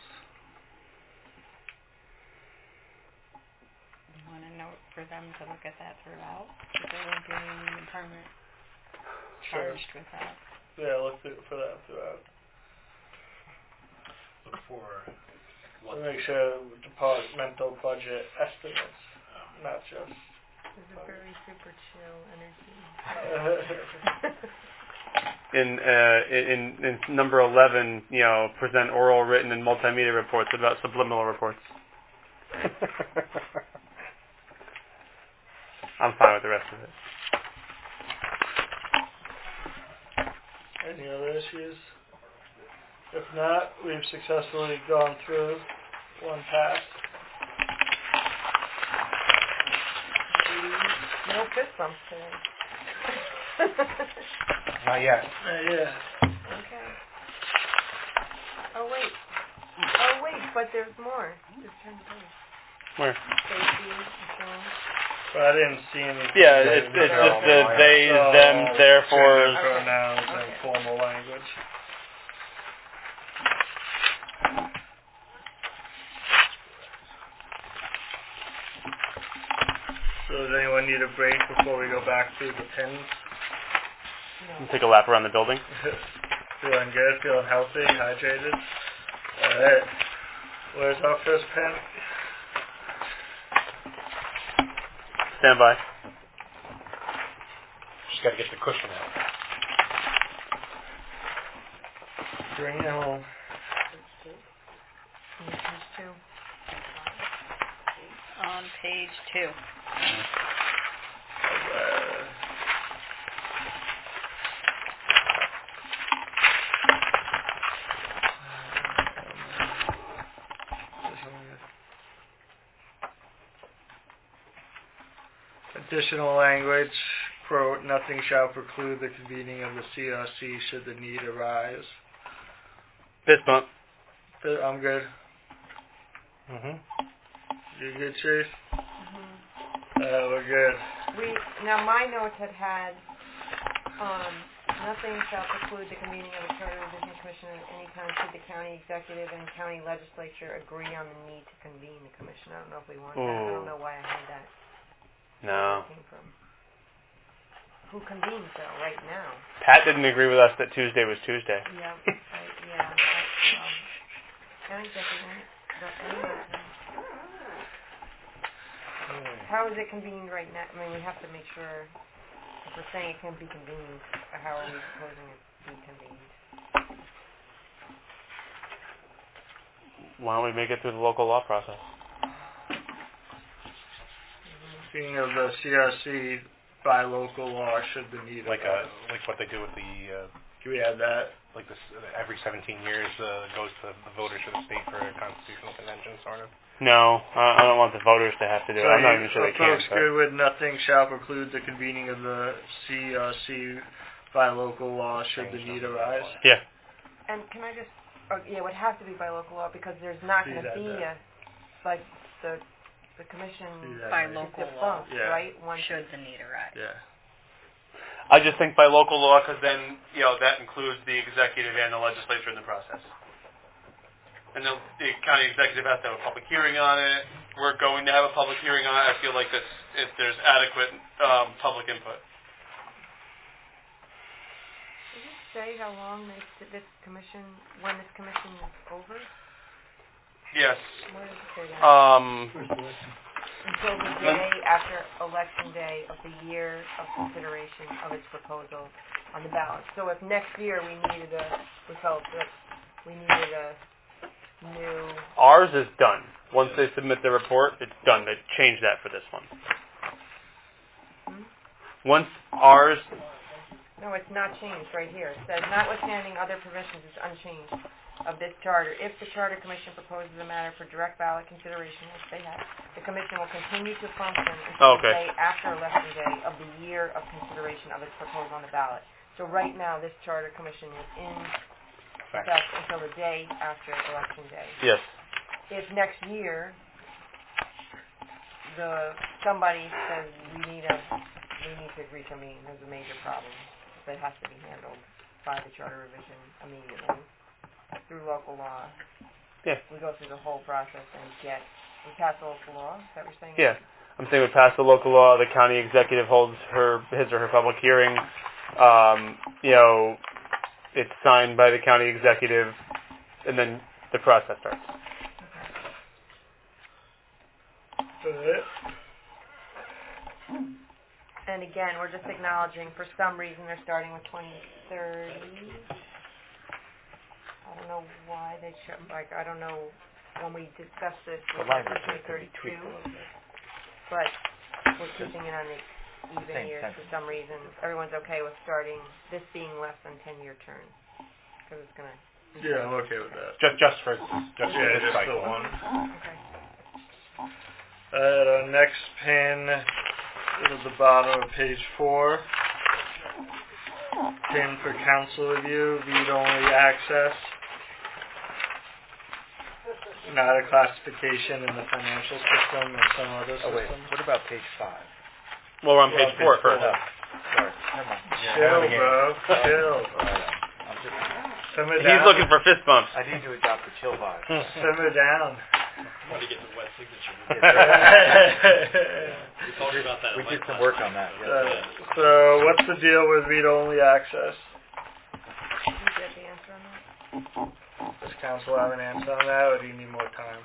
You want a note for them to look at that throughout? Because they will be department Sure. charged with that. Yeah, look through, for that throughout. Look for To what make sure departmental budget estimates, not just. This is a very super chill energy. In uh, in in number eleven, you know, present oral, written, and multimedia reports about subliminal reports. I'm fine with the rest of it. Any other issues? If not, we've successfully gone through one pass. No fist bumps today. Not yet. Uh, yeah. Okay. Oh wait. Oh wait, but there's more. Just turn the page. Where? Safety, insurance. But I didn't see anything. Yeah, it's it's just the they, them, therefore. Gender pronouns and Okay. formal language. So does anyone need a break before we go back to the pins? Take a lap around the building. Feeling good, feeling healthy, hydrated. Alright. Where's our first pin? Stand by. Just got to get the cushion out. Bring it home. Yeah, page two. On page two. Uh, Additional language, quote, nothing shall preclude the convening of the C R C should the need arise. Fist bump. I'm good. Mm-hmm. You good, Chief? Mhm. Uh, we're good. We, now my notes had had, um, nothing shall preclude the convening of a charter revision commission at any time should the county executive and county legislature agree on the need to convene the commission. I don't know if we want that. I don't know why I had that. No. Where that came from. Who convenes though, right now? Pat didn't agree with us that Tuesday was Tuesday. Yeah, I, yeah, that's, um, county executive, that's me. How is it convened right now? I mean, we have to make sure, if we're saying it can be convened, how are we proposing it to be convened? Why don't we make it through the local law process? Speaking of the C R C, by local law should the need Like arise. a, like what they do with the, uh, Can we add that? like this, every seventeen years uh, goes to the voters of the state for a constitutional convention, sort of. No, I I don't want the voters to have to do it. So I'm not you- even sure are they can. folks but- good with nothing shall preclude the convening of the C R C by local law should the need arise? Yeah. And can I just, oh, yeah, it would have to be by local law because there's not See going to that be there. a, like, the, the commission See that By there. local is law. defunct, Yeah. right? Once Should the need arise. Yeah. I just think by local law because then, you know, that includes the executive and the legislature in the process. And the, the county executive has to have a public hearing on it. We're going to have a public hearing on it. I feel like that's, if there's adequate um, public input. Does it say how long this, this commission, when this commission is over? Yes. Where does it say that? Um, Until the day after election day of the year of consideration of its proposal on the ballot. So if next year we needed a, we felt that we needed a new, ours is done. Once they submit the report, it's done. They changed that for this one. hmm? Once ours, No, it's not changed right here. It says, notwithstanding other provisions, it's unchanged of this charter. If the Charter Commission proposes a matter for direct ballot consideration, which they have, the Commission will continue to function until Okay. the day after election day of the year of consideration of its proposal on the ballot. So right now, this Charter Commission is in effect until the day after election day. yes. If next year, the, somebody says we need a, we need to reconvene, there's a major problem that has to be handled by the charter revision immediately through local law. Yeah. We go through the whole process and get, we pass the local law, is that what you're saying? Yeah. I'm saying we pass the local law, the county executive holds her his or her public hearing. Um, you know, it's signed by the county executive, and then the process starts. Good. And again, we're just acknowledging, for some reason, they're starting with twenty thirty. I don't know why they should, like, I don't know, when we discussed this, we The went language to could be twenty tweaked a thirty-two, little bit. but we're keeping it on the even Same years for sentence. some reason. Everyone's okay with starting, this being less than ten-year terms, because it's going to... Yeah, I'm okay with that. Just, just for, just for Yeah, this just the cycle. one. Okay. Alright, our next pin is at the bottom of page four. Pin for council review, read-only access. Not a classification in the financial system or some other Oh wait, system. what about page five? Well, we're on Well, page four page first. four. Sorry, never mind. Chill, Again. bro. Chill. I'm just, Simmer He's down. looking for fist bumps. I need to adopt the chill vibe. Simmer down. Want to get the wet signature. Yeah. We talked about that. We at did length some last work time. on that. Uh, Yeah. so, what's the deal with read-only access? Did you get the answer on that? Does council have an answer on that, or do you need more time?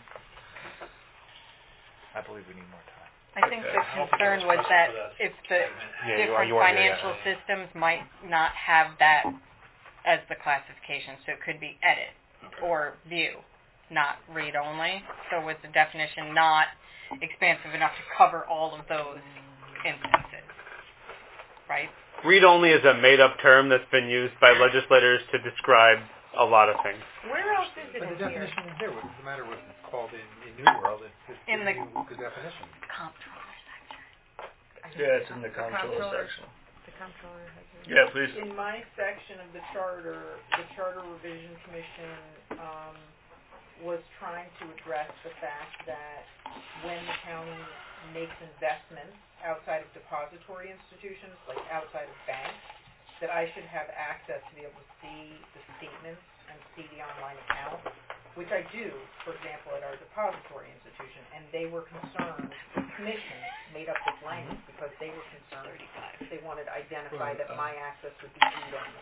I believe we need more time. I think Okay. the concern was that if the Yeah, you are, different you are here, financial yeah. systems might not have that as the classification, so it could be edit or view, not read only. So was the definition not expansive enough to cover all of those instances, right? Read-only is a made-up term that's been used by legislators to describe a lot of things. Where else is it But in the here? definition is there. What does it matter what it's called in, in New World? It's just In the the- new the definition. Comptroller section. Yeah, it's in the comptroller comptroller. section. The comptroller has it. Yeah, please. In my section of the charter, the Charter Revision Commission, um, was trying to address the fact that when the county makes investments outside of depository institutions, like outside of banks, that I should have access to be able to see the statements and see the online account, which I do, for example, at our depository institution, and they were concerned, the commission made up this language because they were concerned, they wanted to identify that my access would be read-only.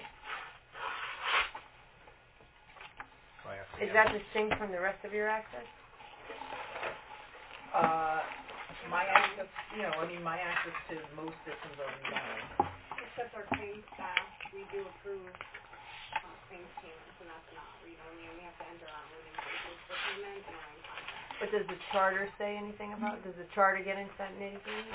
Is that distinct from the rest of your access? Uh, my access, you know, I mean, my access to most systems are read-only. Except our claims staff, we do approve uh, claims payments, and that's not read-only, and we have to enter our own invoices for payment and our own contract. But does the charter say anything about it? Does the charter get into that nitty-gritty?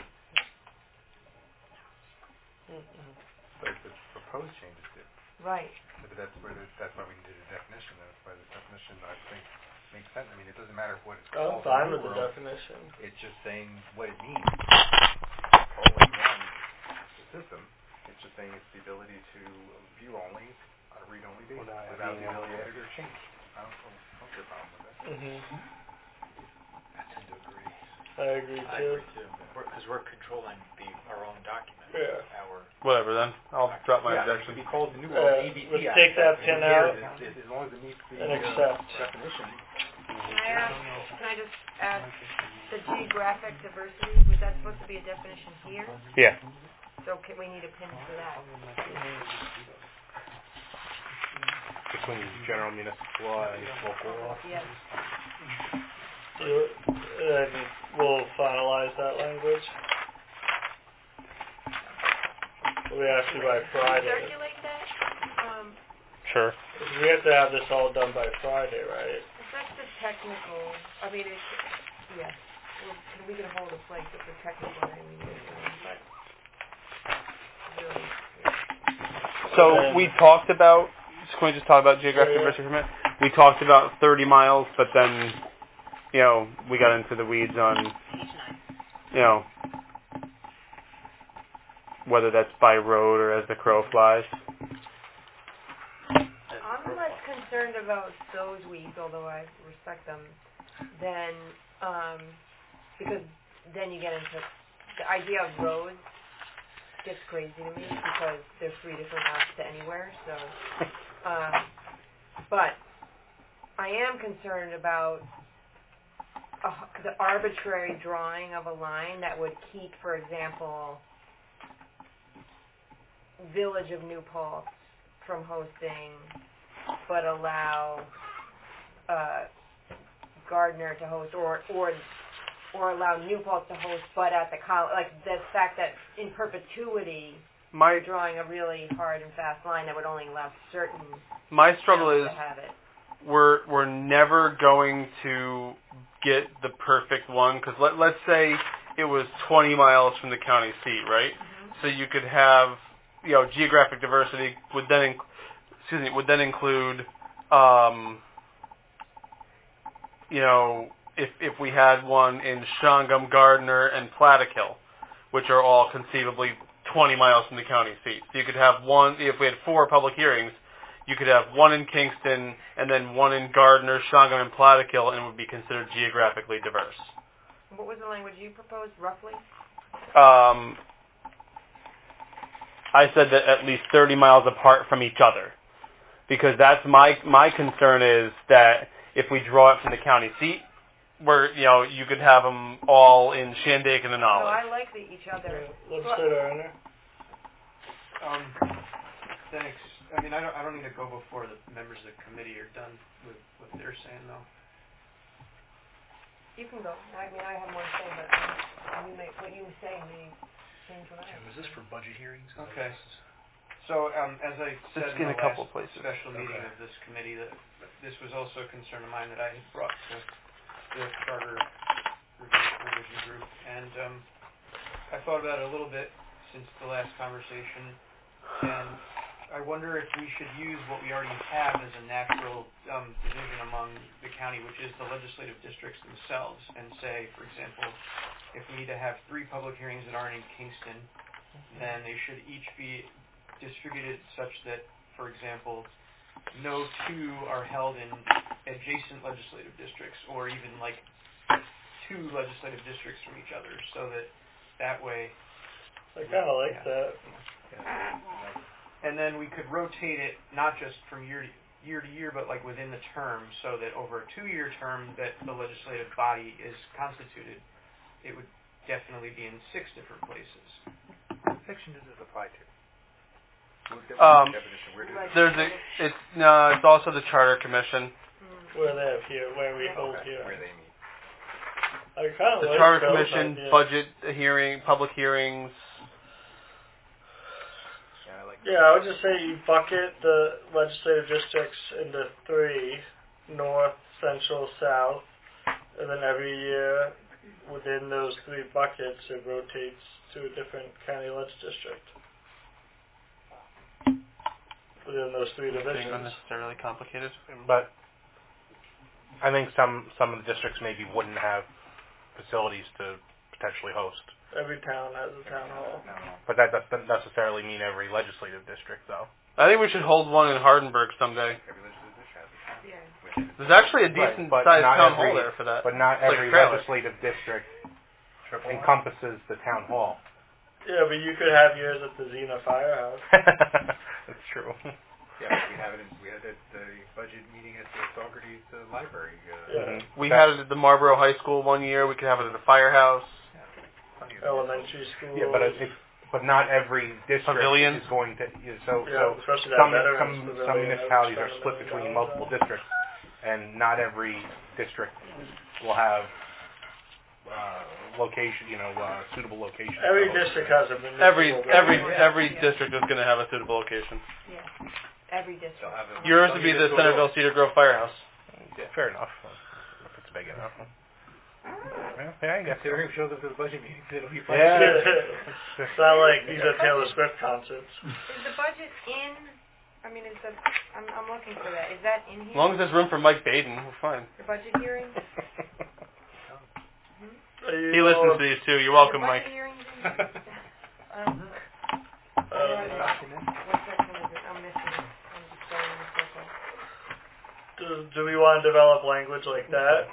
Mm-hmm. But the proposed changes do. Right. But that's where the, that's why we needed a definition. That's why the definition, I think, makes sense. I mean, it doesn't matter what it's I'm called. fine with the world. definition. It's just saying what it means. Always one the system. It's just saying it's the ability to view only on a read-only basis Without without the having ability to a- edit or change. I don't, I don't see a problem with that. Mhm. I tend to agree. I agree I too. agree too, because we're, we're controlling the, our own document. Yeah. Our, Whatever then. I'll drop my Yeah, it objection. should be called the new Uh, A B T let's Act. take that And pin here out it is, As long as it meets the and uh, accept. definition. Can I ask, can I just ask, the geographic diversity, was that supposed to be a definition here? Yeah. So can, we need a pin for that. Between general municipal law and local law. Yes. You, and we'll finalize that language. We have to by Friday. Circulate that? Um, Sure. We have to have this all done by Friday, right? that's the technical, I mean, it's, yeah, well, we can hold a place at the technical name we need to, but really, So And- we talked about. Can we just talk about geographic Yeah, yeah. diversity for a minute? We talked about thirty miles, but then, you know, we got into the weeds on, you know, whether that's by road or as the crow flies. I'm less concerned about those weeds, although I respect them, than, um, because then you get into, the idea of roads gets crazy to me because there's three different routes to anywhere, so, um, but I am concerned about uh, the arbitrary drawing of a line that would keep, for example, Village of New Paltz from hosting, but allow uh, Gardner to host, or or or allow New Paltz to host, but at the college, like the fact that in perpetuity My you're drawing a really hard and fast line that would only allow certain my struggle towns is to have it. we're we're never going to get the perfect one because let let's say it was twenty miles from the county seat, right? Mm-hmm. So you could have, you know, geographic diversity would then, inc- excuse me, would then include, um, you know, if if we had one in Shangam, Gardner, and Plattekill, which are all conceivably twenty miles from the county seat. So you could have one, if we had four public hearings, you could have one in Kingston and then one in Gardner, Shangam, and Plattekill, and it would be considered geographically diverse. What was the language you proposed, roughly? Um, I said that at least thirty miles apart from each other, because that's my my concern is that if we draw it from the county seat, where you know you could have them all in Shandaken and So Olive. I like the each other. Let's Well- sit down there. Um, thanks. I mean, I don't, I don't need to go before the members of the committee are done with what they're saying, though. You can go. I mean, I have more to say, but um, you may, what you say may change what I Tim, is this for budget hearings? Okay. So, um, as I said Just in in the a couple last places. special meeting Okay. of this committee, that this was also a concern of mine that I had brought to the charter revi- revision group, and um, I thought about it a little bit since the last conversation, and I wonder if we should use what we already have as a natural um, division among the county, which is the legislative districts themselves, and say, for example, if we need to have three public hearings that aren't in Kingston, then they should each be distributed such that, for example, no two are held in adjacent legislative districts, or even like two legislative districts from each other, so that that way. I kind of like yeah. that. Yeah. And then we could rotate it not just from year to year to year, but like within the term, so that over a two-year term that the legislative body is constituted, it would definitely be in six different places. What section does this apply to? Um, Definition. Where does it there's a, it's, no, it's also the Charter Commission. Where they have here, where we hold okay, here. where they meet? I kind of The like Charter those Commission, ideas. budget hearing, public hearings. Yeah, I like Yeah, I would just say you bucket the legislative districts into three: north, central, south, and then every year within those three buckets it rotates to a different county ledge district within those three Being divisions. unnecessarily complicated. But I think some some of the districts maybe wouldn't have facilities to potentially host. Every town has a town hall. But that doesn't necessarily mean every legislative district, though. I think we should hold one in Hardenburg someday. Every legislative district has it. Yeah. There's actually a Right, decent but sized not town every- hall there for that. But not It's like every a trailer. legislative district encompasses the town hall. Yeah, but you could have yours at the Xena Firehouse. That's true. Yeah, but we have it. In, we had it at the budget meeting at the Socrates uh, Library. Uh, Yeah. Mhm. We That- had it at the Marlboro High School one year. We could have it at the firehouse. plenty of Elementary school. Yeah, but it, but not every district Pavilion. is going to. is- So Yeah, so especially that some veterans some pavilion some that municipalities was are spent a split million between dollars multiple on. districts, and not every district will have uh, location. You know, uh, suitable location. Every for district hosting. has a municipal Every every building. every district is going to have a suitable location. Yeah. Every district. They'll have it. Yours would be the Centerville Cedar Grove Firehouse. Yeah, fair enough. If it's big enough. Well, yeah, I guess. so. Considering it shows up to the budget meetings, it'll be fun. Yeah. It's not like these are Taylor Swift concerts. Is the budget in? I mean, is the? I'm I'm looking for that. Is that in here? As long as there's room for Mike Baden, we're fine. The budget hearing. He listens to these too. You're welcome, the Mike. budget hearings in here? um, Uh, what section is it? I'm missing it. I'm just going in a circle. do, do we want to develop language like that?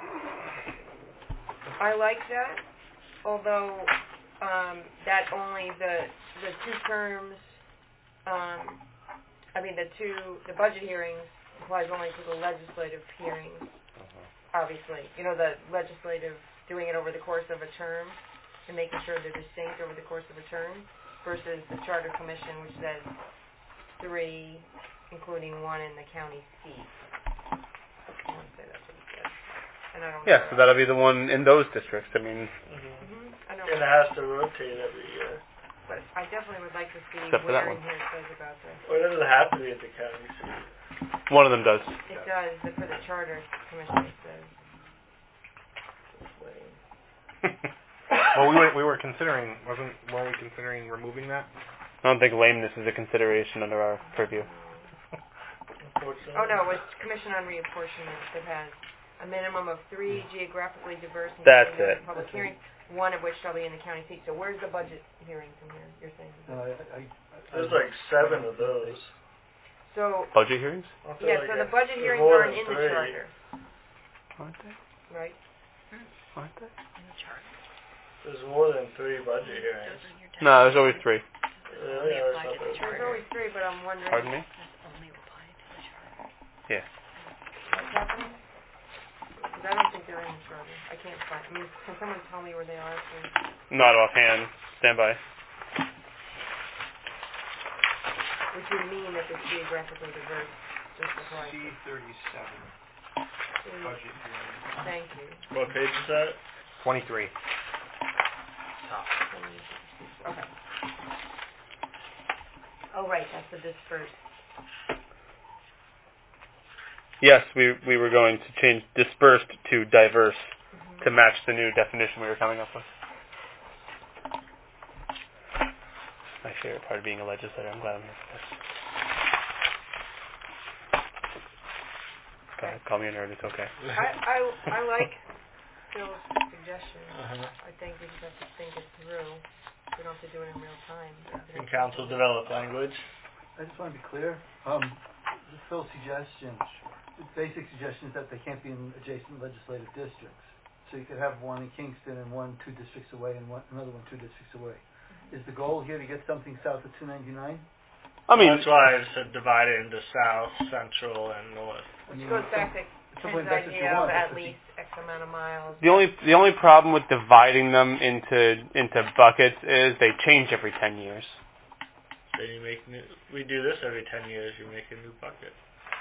I like that, although um, that only the the two terms. Um, I mean, the two the budget hearings applies only to the legislative hearings. Obviously, you know, the legislative doing it over the course of a term and making sure they're distinct over the course of a term, versus the Charter Commission, which says three, including one in the county seat. I want to say that's what it says. And I don't Yeah, know. so that'll be the one in those districts. I mean, Mhm. I know. And it has to rotate every year. But I definitely would like to see Except for that where one. in here it says about this. Or it doesn't have to be at the county seat. one of them does. It does, but for the Charter Commission it says. Well, we were we were considering wasn't were we considering removing that? I don't think lameness is a consideration under our purview. Unfortunately. Oh no, it's Commission on Reapportionment that has a minimum of three geographically diverse and That's continuous it. public hearings, one of which shall be in the county seat. So where's the budget hearings in here, you're saying? There's like seven of those. So, Budget hearings? I feel yeah, like so the it's- budget there's hearings more aren't than in the three. Charter, Aren't they? right? Aren't they? There's more than three budget hearings. No, there's always three. Really? I thought there was There's always three, but I'm wondering Pardon me? Yeah. what's happening. Because I don't think they're in the Charter. I can't find, I mean, can someone tell me where they are, please? Not offhand. Stand by. Which would mean that it's geographically diverse, just applies. C thirty-seven, to- budget hearing. Thank you. What page is that? Twenty-three. Okay. Oh, right, that's the dispersed. Yes, we we were going to change dispersed to diverse Mm-hmm. to match the new definition we were coming up with. My favorite part of being a legislator. I'm glad I'm here for this. Go ahead, call me a nerd. It's okay. I, I, I like Phil's suggestion. Uh-huh. I think we just have to think it through. We don't have to do it in real time. Can council develop language? I just want to be clear. Um, Phil's suggestion, the basic suggestion is that they can't be in adjacent legislative districts. So you could have one in Kingston and one two districts away and one, another one two districts away. Is the goal here to get something south of two ninety-nine? I mean, that's why I said divide it into south, central, and north. Which goes back to Ken's idea of at least X amount of miles. The only the only problem with dividing them into into buckets is they change every ten years. So you make new, we do this every ten years. You make a new bucket.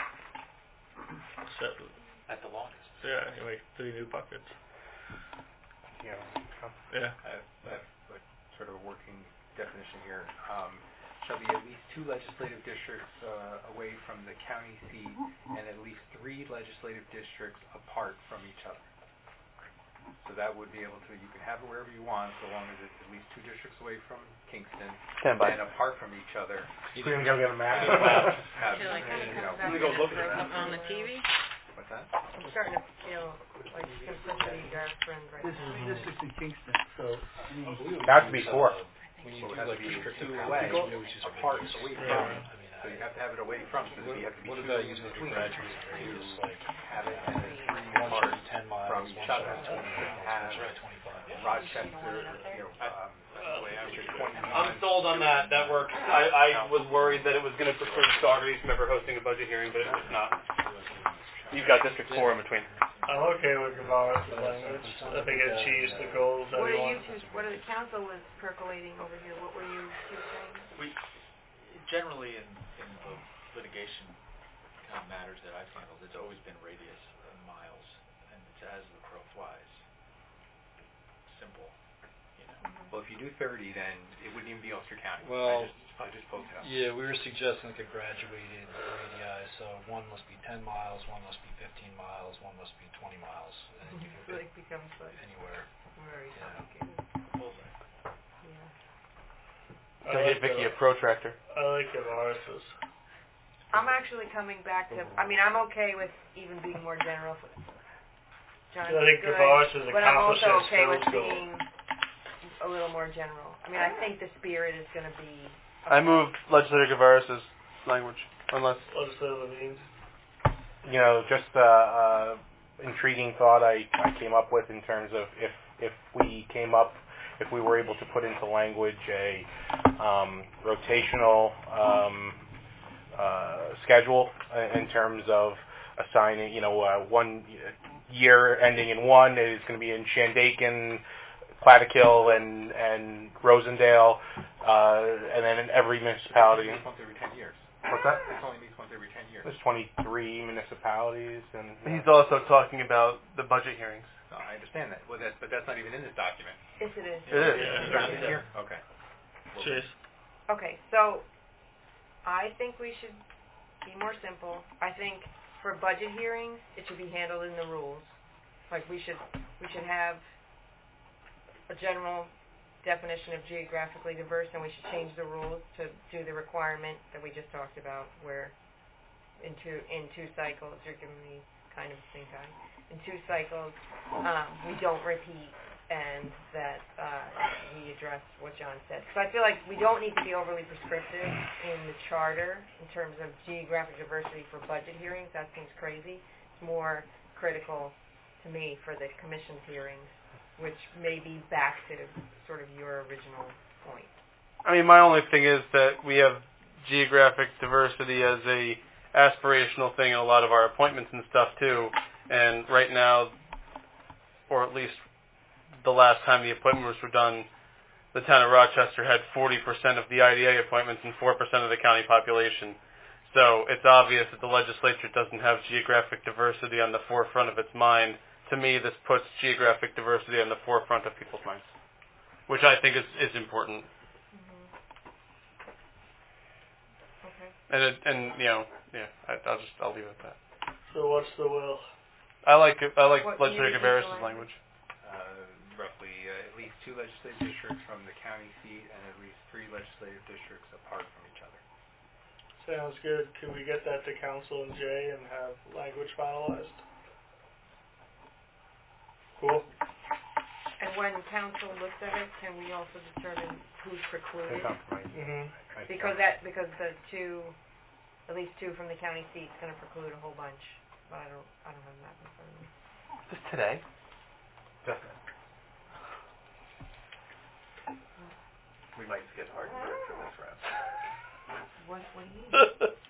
So, At the longest. yeah, you make three new buckets. Yeah. Yeah. I have, I have like, sort of a working definition here. Um, shall be at least two legislative districts uh, away from the county seat and at least three legislative districts apart from each other. So that would be able to, you can have it wherever you want, so long as it's at least two districts away from Kingston Stand by. and apart from each other. You can go get a map. Have, feel like you that know, comes back we go to look at something that. on the T V. What's that? I'm starting to feel like simplicity is our friend right There's now. three districts in Kingston, so I mean, That would be four. We need to have to be two away, apart away from. Yeah. So you have to have it away from, so you have to be What two about using it for between graduate to radius, like have it and then three one apart should be ten miles, from one each should other. be twenty miles, Have one should be twenty-five. Yeah. Rochester, you know, um, which is twenty-one. I'm sold on that. That works. I, I was worried that it was going to preclude Saugerties from ever hosting a budget hearing, but it's not. You've got District four in between. I'm okay with Gavaris' language. I think it achieves the goals that What we are you want. two, what are the council was percolating over here? What were you two saying? We, generally in, in the litigation kind of matters that I've handled, it's always been radius and miles, and it's as the crow flies. Simple, you know. Well, if you do thirty, then it wouldn't even be Ulster County. Well, I just, I just spoke to them. Yeah, we were suggesting like a graduated radii, so one must be ten miles, one must be fifteen miles, one must be twenty miles, and you can So fit it becomes like anywhere. very Yeah. complicated. Bullseye. Yeah. I Don't like get Vicky a the- protractor. I like Gavaris'. I'm actually coming back to, I mean, I'm okay with even being more general. For, John, I think good, Gavaris is but I'm also accomplishes okay with Phil's goal. being a little more general. I mean, I think the spirit is going to be. I moved Legislator Gavaris' language, unless Legislator Levine. You know, just uh, uh, intriguing thought I, I came up with in terms of if if we came up, if we were able to put into language a um, rotational um, uh, schedule in terms of assigning, you know, uh, one year ending in one is going to be in Shandaken, Plattekill, and and Rosendale, uh, and then in every municipality. It meets once every ten years. What's that? It only meets once every ten years. There's twenty-three municipalities, and he's also talking about the budget hearings. No, I understand that. Well, that's, but that's not even in this document. Yes, it is. It is. It's not in here? Okay. Cheers. Okay, so I think we should be more simple. I think for budget hearings, it should be handled in the rules. Like we should, we should have a general definition of geographically diverse, and we should change the rules to do the requirement that we just talked about, where in two in two cycles, you're giving me kind of think eye. In two cycles, um, we don't repeat, and that uh, we address what John said. Because I feel like we don't need to be overly prescriptive in the charter in terms of geographic diversity for budget hearings. That seems crazy. It's more critical to me for the commission's hearings, which may be back to sort of your original point. I mean, my only thing is that we have geographic diversity as a aspirational thing in a lot of our appointments and stuff too. And right now, or at least the last time the appointments were done, the town of Rochester had forty percent of the I D A appointments and four percent of the county population. So it's obvious that the legislature doesn't have geographic diversity on the forefront of its mind. To me, this puts geographic diversity on the forefront of people's minds, which I think is, is important. Mm-hmm. Okay. And it, and you know, yeah, I, I'll just I'll leave it at that. So what's the will? I like it, I like What Legislator do you Gavaris' think, language. Uh, roughly uh, at least two legislative districts from the county seat and at least three legislative districts apart from each other. Sounds good. Can we get that to Council and Jay and have language finalized? Cool. And when council looks at it, can we also determine who's precluded? Mm-hmm. Because that because the two at least two from the county seat's going to preclude a whole bunch, but I don't, I don't have that in front of me. Just today. Definitely. We might skip Hardenberg for this round. What, what do you mean?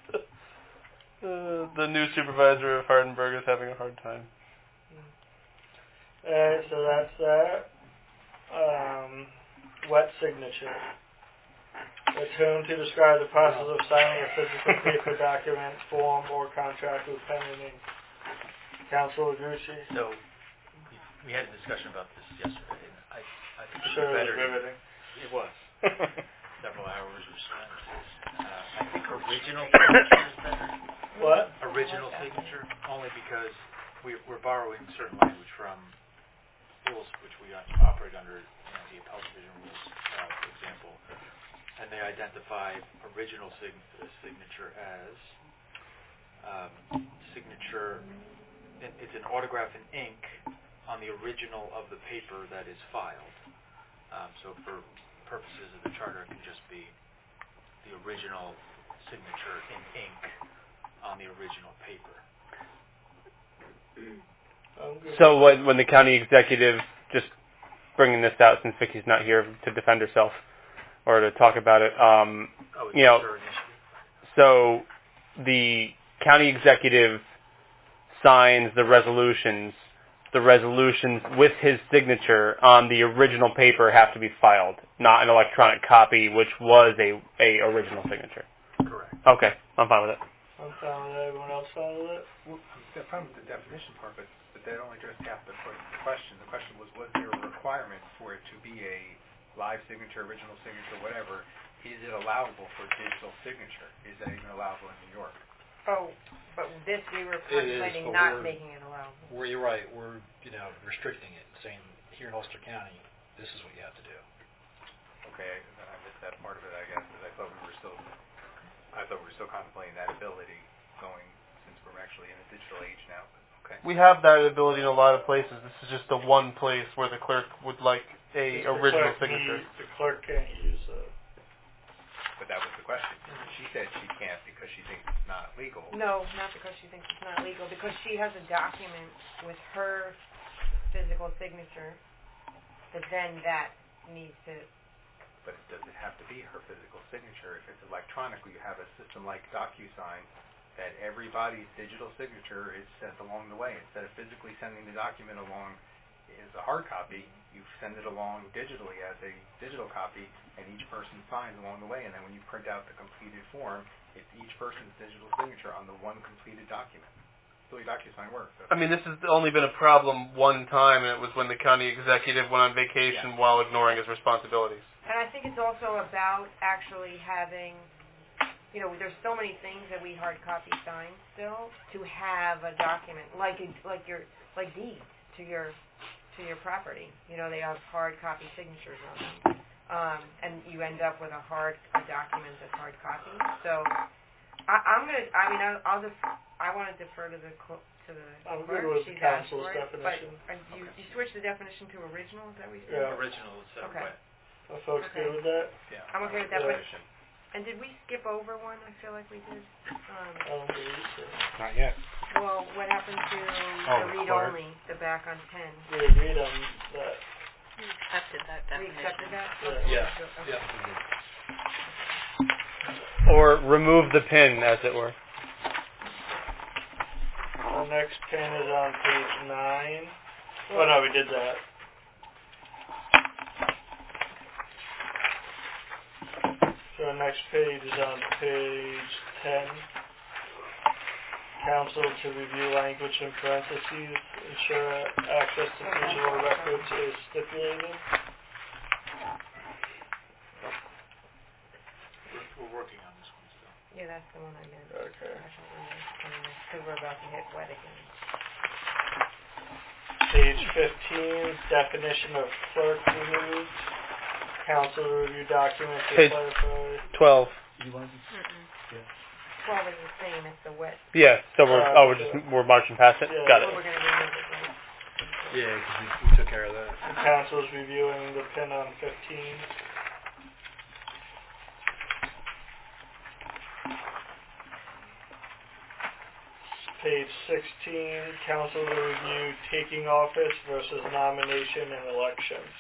uh, the new supervisor of Hardenberg is having a hard time. Alright, so that's that. Um, wet signature. A term to describe the process of signing a physical paper document, form, or contract with pen and ink. Councilor Grucci. So, we, we had a discussion about this yesterday, and I, I think it's Sure, it was better. riveting. It was. Several hours were spent. Uh, I think original signature is better. What? Original signature, only because we, we're borrowing certain language from rules which we operate under, you know, the appellate division rules, uh, for example, and they identify original sig- signature as um, signature. It, it's an autograph in ink on the original of the paper that is filed. Um, so for purposes of the charter, it can just be the original signature in ink on the original paper. So when, when the county executive, just bringing this out since Vicky's not here to defend herself or to talk about it, um, Oh, you know, sure, initiative. so the county executive signs the resolutions. The resolutions with his signature on the original paper have to be filed, not an electronic copy, which was a, a original signature. Correct. Okay, I'm fine with it. I'm fine with it. Everyone else fine with it? Well, the problem with the definition part, but, but that only addressed half the que- question. The question was, was there a requirement for it to be a live signature, original signature, whatever? Is it allowable for digital signature? Is that even allowable in New York? Oh, but this we were It is, contemplating but not we're- making it allowable. Where you're right, we're, you know, restricting it, saying here in Ulster County, this is what you have to do. Okay, then I missed that part of it, I guess, because I thought we were still, I thought we were still contemplating that ability going, since we're actually in a digital age now. But okay. We have that ability in a lot of places. This is just the one place where the clerk would like a The original clerk signature. need- the clerk can't use it. But that was the question. She said she can't because she thinks it's not legal. No, not because she thinks it's not legal, because she has a document with her physical signature, but then that needs to, But does it have to be her physical signature? If it's electronic, you have a system like DocuSign that everybody's digital signature is sent along the way. Instead of physically sending the document along as a hard copy, you send it along digitally as a digital copy, and each person signs along the way. And then when you print out the completed form, it's each person's digital signature on the one completed document. That's the way DocuSign works. So I mean, this has only been a problem one time, and it was when the county executive went on vacation Yeah. while ignoring his responsibilities. and I think it's also about actually having, you know, there's so many things that we hard copy sign still, to have a document, like a, like your, like deeds to your, to your property. You know, they have hard copy signatures on them. Um, and you end up with a hard, a document that's hard copy. So, I, I'm gonna, I mean, I'll, I'll just, I wanna defer to the, cl- to the I'm clerk. good with She's the asked council's for it, definition. But, uh, you, you switch the definition to original, is that what you said? Yeah. Original instead of Okay. wet. Are folks Okay. good with that? yeah. I'm okay with that, but, Definition. and did we skip over one? I feel like we did. Um, I don't believe so. Not yet. well, what happened to Oh, the the read clerk. only, the back on ten? We agreed on that. We accepted that We definition. accepted that? Yeah. Okay. Yeah. Or remove the pin, as it were. The next pin is on page nine. Oh no, we did that. So the next page is on page ten. Council to review language in parentheses, ensure access to digital records is stipulated. We're, we're working on this one still. Yeah, that's the one I meant. Okay. Because we're about to hit wet again. Page fifteen, definition of clerk removed. Council to review documents to Page- clarify. Twelve. You want to Mm-mm. Yeah. Twelve is the same as the wet. Yeah. So we're Uh, oh we're just we're marching past it. yeah. Got So it. we're gonna remove it, right? Yeah, because we, we took care of that. The council's reviewing the pin on fifteen. page sixteen, council to review taking office versus nomination and elections.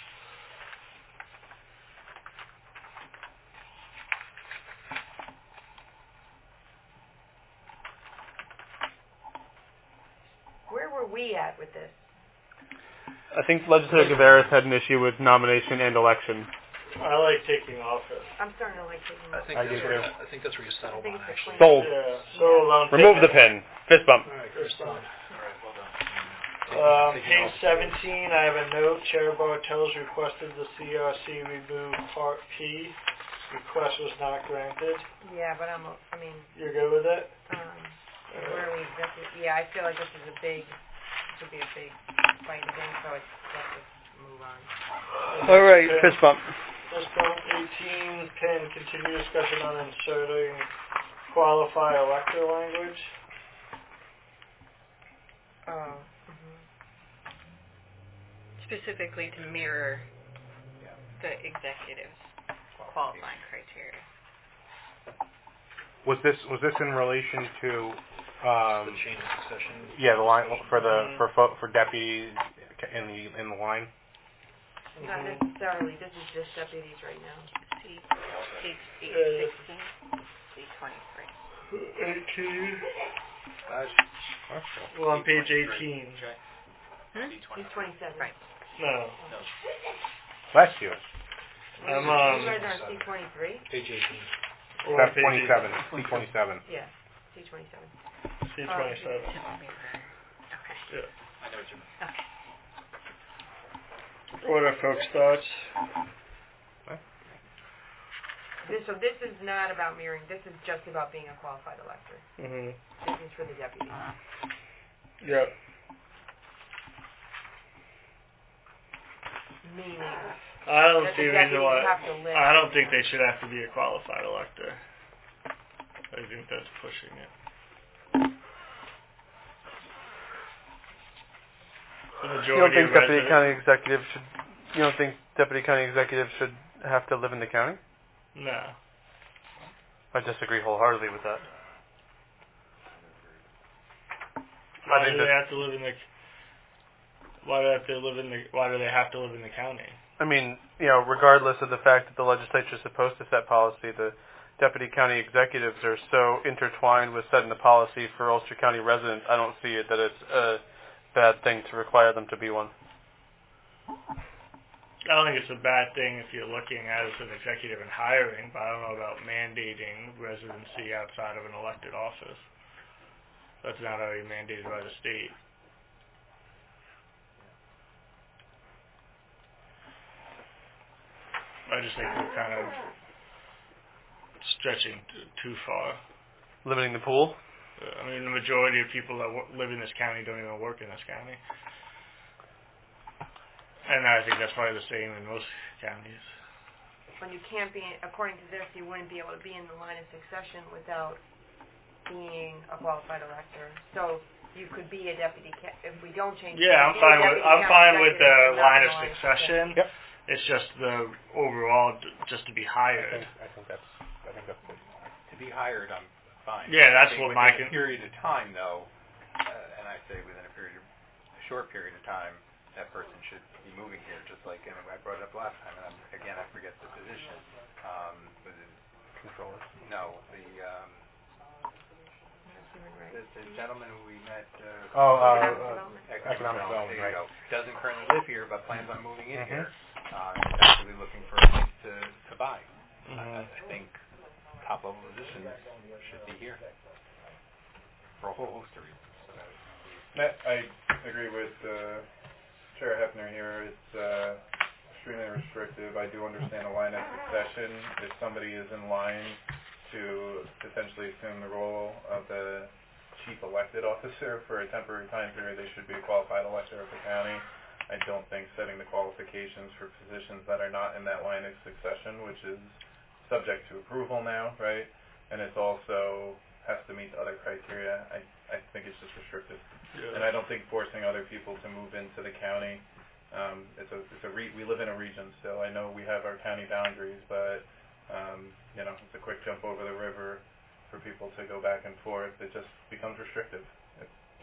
Where were we at with this? I think Legislator Guevara had an issue with nomination and election. I like taking office. I'm starting to like taking I office. think I that's do where, too. I think that's where you settled I think on, it's the actually. Sold. Yeah, so on Remove the taking- pin. Fist bump. All right, First Chris, one. done. All right, well done. Um, Taking page off. seventeen, I have a note. Chair Bartels requested the C R C remove Part P. Request was not granted. Yeah, but I'm, o- I mean, You're good with it? um, where are we exactly? Yeah, I feel like this is a big, this would be a big fight again, so it's, let's just move on. All right, Okay. fist bump. This point, eighteen, ten, continue discussion on inserting qualify elector language. Oh. mhm. Specifically to mirror the executive's qualifying criteria. Was this was this in relation to um, The chain of succession. yeah the line for the Mhm. for fo- for deputies in the in the line? Not necessarily, this is just deputies right now. See, page eight Uh, sixteen, C twenty-three. eighteen. That's cool. Well, on page eighteen. Hmm? He's twenty-seven. Right. No. Bless you. I'm You um. guys are on C twenty-three? Page eighteen. we're on That's page twenty-seven. C twenty-seven. Yeah, C twenty-seven. C twenty-seven. To mirror. Okay. Yeah. I know what you mean. Okay. What are folks' thoughts? This, so this is not about mirroring, this is just about being a qualified elector. Mhm. This is for the deputies. Yep. Meaning, I don't that see the a reason deputies why. have to live. I don't think they should have to be a qualified elector. I think that's pushing it. The You don't majority think of deputy residents. county executive should? You don't think deputy county executive should have to live in the county? No. I disagree wholeheartedly with that. Why think do they that- have to live in the? Why do they have to live in the? Why do they have to live in the county? I mean, you know, regardless of the fact that the legislature is supposed to set policy, the deputy county executives are so intertwined with setting the policy for Ulster County residents. I don't see it that it's a bad thing to require them to be one. I don't think it's a bad thing if you're looking at it as an executive and hiring, but I don't know about mandating residency outside of an elected office. That's not already mandated by the state. I just think we're kind of stretching t- too far. Limiting the pool? Uh, I mean, the majority of people that w- live in this county don't even work in this county. And I think that's probably the same in most counties. when you can't be, according to this, you wouldn't be able to be in the line of succession without being a qualified elector. So you could be a deputy, ca- if we don't change. Yeah, I'm be a fine with deputy I'm county fine with the executive, but not line in of the succession. Yep. It's just the overall, d- just to be I hired. think, I think that's I think that's good. To be hired, I'm fine. Yeah, that's I think what my within con- a period of time, though, uh, and I say within a period, of, a short period of time, that person should be moving here. Just like and I brought it up last time, and I'm, again, I forget the position. Um, was it Controller. no the um, Human rights. the, the gentleman who we met? Uh, Oh, uh, Economic uh, development. economic development, There you right. go. Doesn't currently live here, but plans on moving in Mhm. here. Uh, and is actively looking for a place to to buy. I, I think top level positions should be here for a whole host of reasons. I I agree with uh, Chair Hefner here. It's uh, extremely restrictive. I do understand a line of succession. If somebody is in line to potentially assume the role of the chief elected officer for a temporary time period, they should be a qualified elector of the county. I don't think setting the qualifications for positions that are not in that line of succession, which is subject to approval now, right? And it's also has to meet other criteria. I, I think it's just restrictive. Yeah. And I don't think forcing other people to move into the county, um, it's a, it's a re- we live in a region still. I know we have our county boundaries, but, um, you know, it's a quick jump over the river for people to go back and forth. It just becomes restrictive. It's,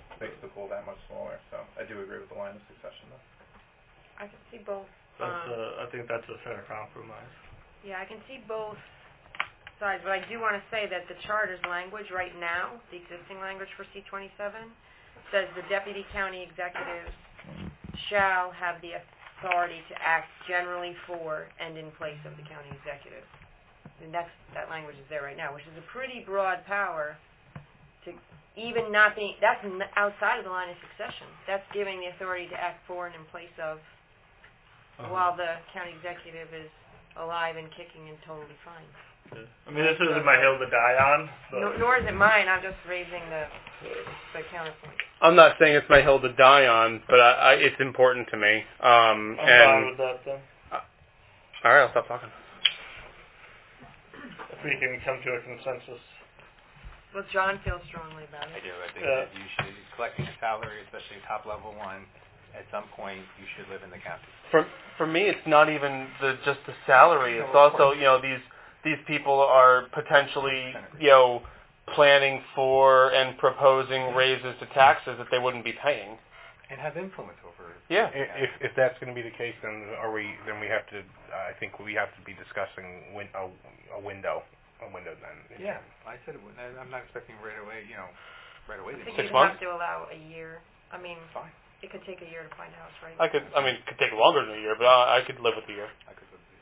makes the pool that much smaller. So I do agree with the line of succession, though. I can see both. That's um, a, I think that's a fair compromise. Yeah, I can see both sides, but I do want to say that the charter's language right now, the existing language for C twenty-seven, says the deputy county executive shall have the authority to act generally for and in place of the county executive. And that's, that language is there right now, which is a pretty broad power to even not be, that's n- outside of the line of succession. That's giving the authority to act for and in place of Uh-huh. while the county executive is alive and kicking and totally fine. Yeah. I mean, this isn't my hill to die on, but No, nor is it mine. I'm just raising the the counterpoint. I'm not saying it's my hill to die on, but I, I, it's important to me. Um, I'm and fine with that then. All right, I'll stop talking. If we can come to a consensus. Well, John feels strongly about I it. do. I think Yeah. that you should, collecting a salary, especially top level one, at some point you should live in the county. For for me, it's not even the just the salary. It's also, you know, these these people are potentially, you know, planning for and proposing raises to taxes that they wouldn't be paying. And have influence over. Yeah. I- If if that's going to be the case, then are we? Then we have to. I think we have to be discussing win, a, a window, a window then. Yeah, I said it would. I- I'm not expecting right away. You know, right away. I think Six you'd months? have to allow a year. I mean, Fine. it could take a year to find a house, right? I could, I mean, it could take longer than a year, but I, I could live with a year. I could live with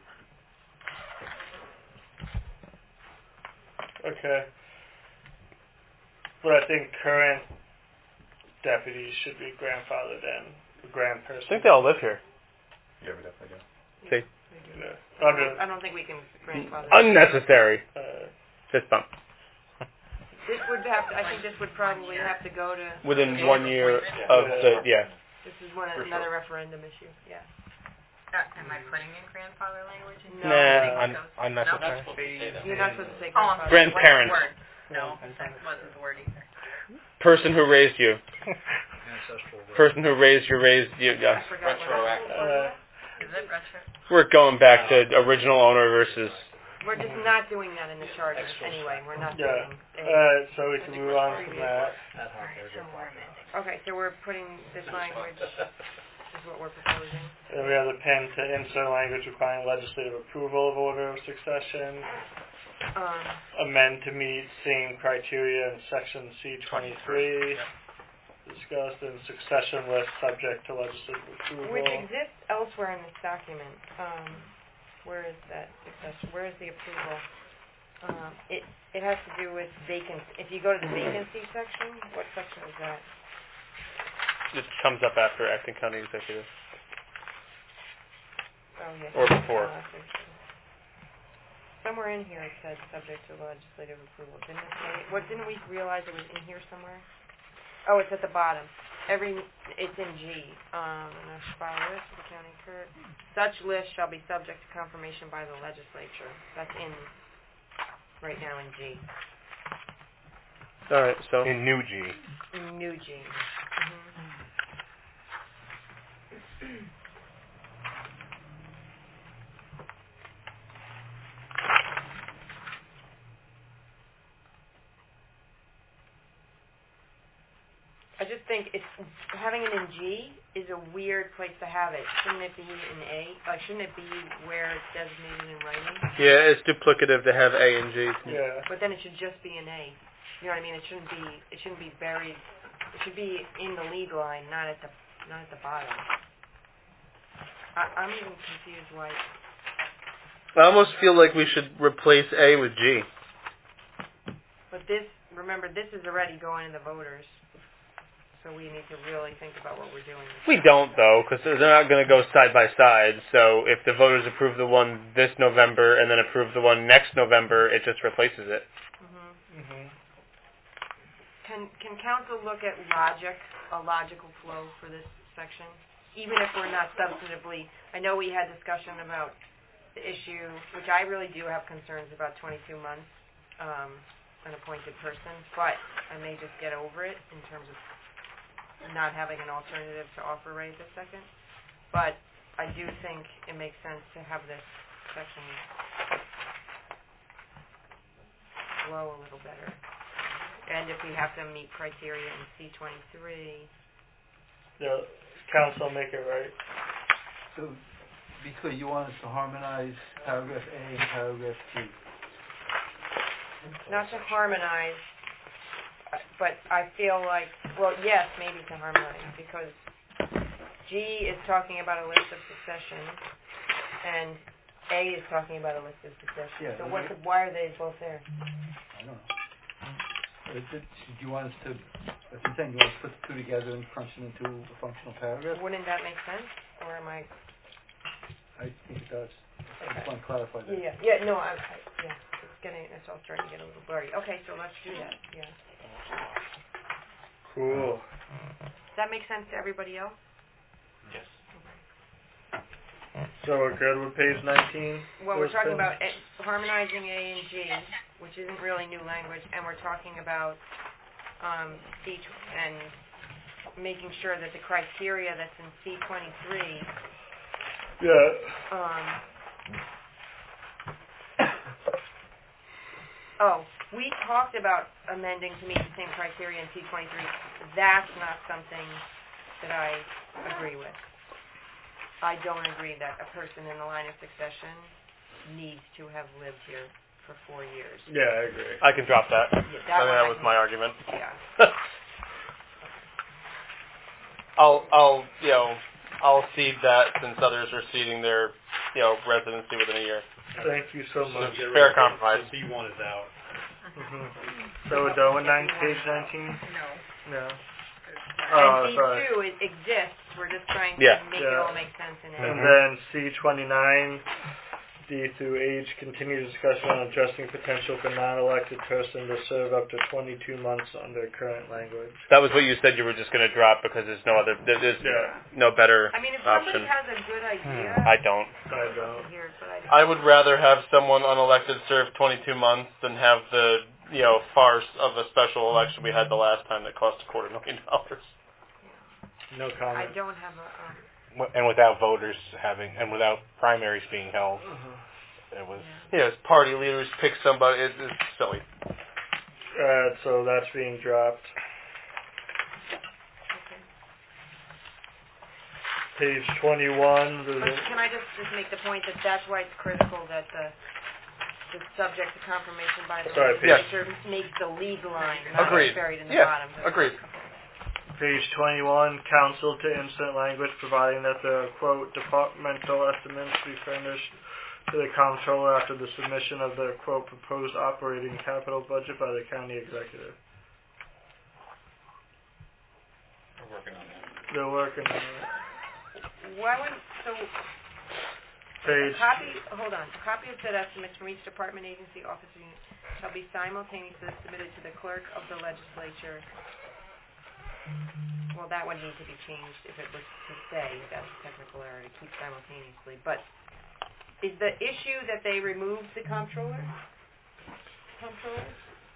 Okay. But I think current deputies should be grandfathered in. The grand I person. think they all live here. Yeah, we definitely do. See? Yeah. I I'm don't, just, I don't think we can grandfather. Unnecessary. uh, Fist bump. This would have to, I think this would probably have to go to. Within one year of the, yeah. This is one For another referendum issue. Yeah. Uh, am I putting in grandfather language? In No. Nah, Un- unnecessary. You're not supposed to say Oh, I'm grandfather. Grandparent. Word. No, that wasn't the word either. Person who raised you. Ancestral. Person who raised you raised you. Yeah. I forgot what it was. uh, Is it retro? We're going back to original owner versus. We're just not doing that in the charter anyway. We're not yeah. doing. a- Alright, so we can move on from that. Ad hoc area. Okay, so we're putting this language. This is what we're proposing. And we have the pen to insert language requiring legislative approval of order of succession. Um, Amend to meet same criteria in section C twenty-three. Discussed in succession list subject to legislative approval. which exists elsewhere in this document. Um, where is that succession? Where is the approval? Um, it it has to do with vacancy. If you go to the vacancy section, what section is that? It comes up after acting county executive. Oh, yes. Or before. Uh, somewhere in here it said subject to legislative approval. Didn't it say? What didn't we realize it was in here somewhere? Oh, it's at the bottom. Every it's in G. Um, and a file list of the county clerk. Such list shall be subject to confirmation by the legislature. That's in right now in G. All right, so. In new G. In new G. Mm-hmm. I just think it's having it in G is a weird place to have it. Shouldn't it be in A? Like, shouldn't it be where it's designated in writing? Yeah, it's duplicative to have A and G. Yeah. But then it should just be in A. You know what I mean? It shouldn't be. It shouldn't be buried. It should be in the lead line, not at the not at the bottom. I, I'm even confused why. I almost feel like we should replace A with G. But this, remember, this is already going to the voters. So we need to really think about what we're doing. We don't, though, because they're not going to go side by side. So if the voters approve the one this November and then approve the one next November, it just replaces it. Mm-hmm. Mm-hmm. Can can council look at logic, a logical flow for this section, even if we're not substantively? I know we had discussion about the issue, which I really do have concerns about twenty-two months, um, an appointed person, but I may just get over it in terms of not having an alternative to offer right this second. But I do think it makes sense to have this section flow a little better. and if we have to meet criteria in C twenty-three. The council make it right. So, be clear, you want us to harmonize paragraph A and paragraph G. Not to harmonize, but I feel like, well, yes, maybe to harmonize, because G is talking about a list of succession, and A is talking about a list of succession. Yeah, so what, why are they both there? I don't know. Is it, do you want us to, if you're saying you want to put the two together and crunch them into a functional paragraph? Wouldn't that make sense? Or am I... I think it does. I just want to clarify that. Yeah, yeah, no, I, I yeah, it's getting, it's all starting to get a little blurry. Okay, so let's do that, yeah. Cool. Does that make sense to everybody else? Yes. So we're good with page nineteen? Well, we're Those talking things? about A, harmonizing A and G, which isn't really new language, and we're talking about um, C tw- and making sure that the criteria that's in C twenty-three. Yeah. Um, oh, we talked about amending to meet the same criteria in C twenty-three. That's not something that I agree with. I don't agree that a person in the line of succession needs to have lived here for four years. Yeah, I agree. I can drop that. Yeah, that I mean, one that I was can- my argument. Yeah. I'll, I'll, you know, I'll cede that since others are ceding their, you know, residency within a year. Thank you so So much. get rid Fair of it. compromise. So B one is out. Mm-hmm. So we're done with nine, page nineteen? No. No. And Oh, C sorry. two, it exists. We're just trying to Yeah. make it Yeah. all make sense in it. And then C twenty-nine, D through H, continued discussion on addressing potential for non-elected person to serve up to twenty-two months under current language. That was what you said you were just going to drop because there's no other, there- there's Yeah. no better I mean, if option. somebody has a good idea, I don't. I don't. here, but I, I would rather have someone unelected serve twenty-two months than have the, you know, farce of a special election we had the last time that cost a quarter million dollars. No I comment. don't have a. Um, W- And without voters having, and without primaries being held, Uh-huh. it was. Yes, party leaders pick somebody. It, it's silly. Alright, so that's being dropped. okay. Page twenty-one, But the, can I just just make the point that that's why it's critical that the the subject to confirmation by the Sorry, legislature makes the lead line, not Agreed. buried in the Yeah, bottom. agreed. page twenty-one, council to insert language providing that the, quote, departmental estimates be furnished to the comptroller after the submission of the, quote, proposed operating capital budget by the county executive. We're working on that. They're working on it. Why would so? Page, A copy, hold on, a copy of said estimates from each department, agency, office, or unit shall be simultaneously submitted to the clerk of the legislature. Well, that would need to be changed if it was to say, that's a technical error, to keep simultaneously. But is the issue that they removed the comptroller? Comptroller?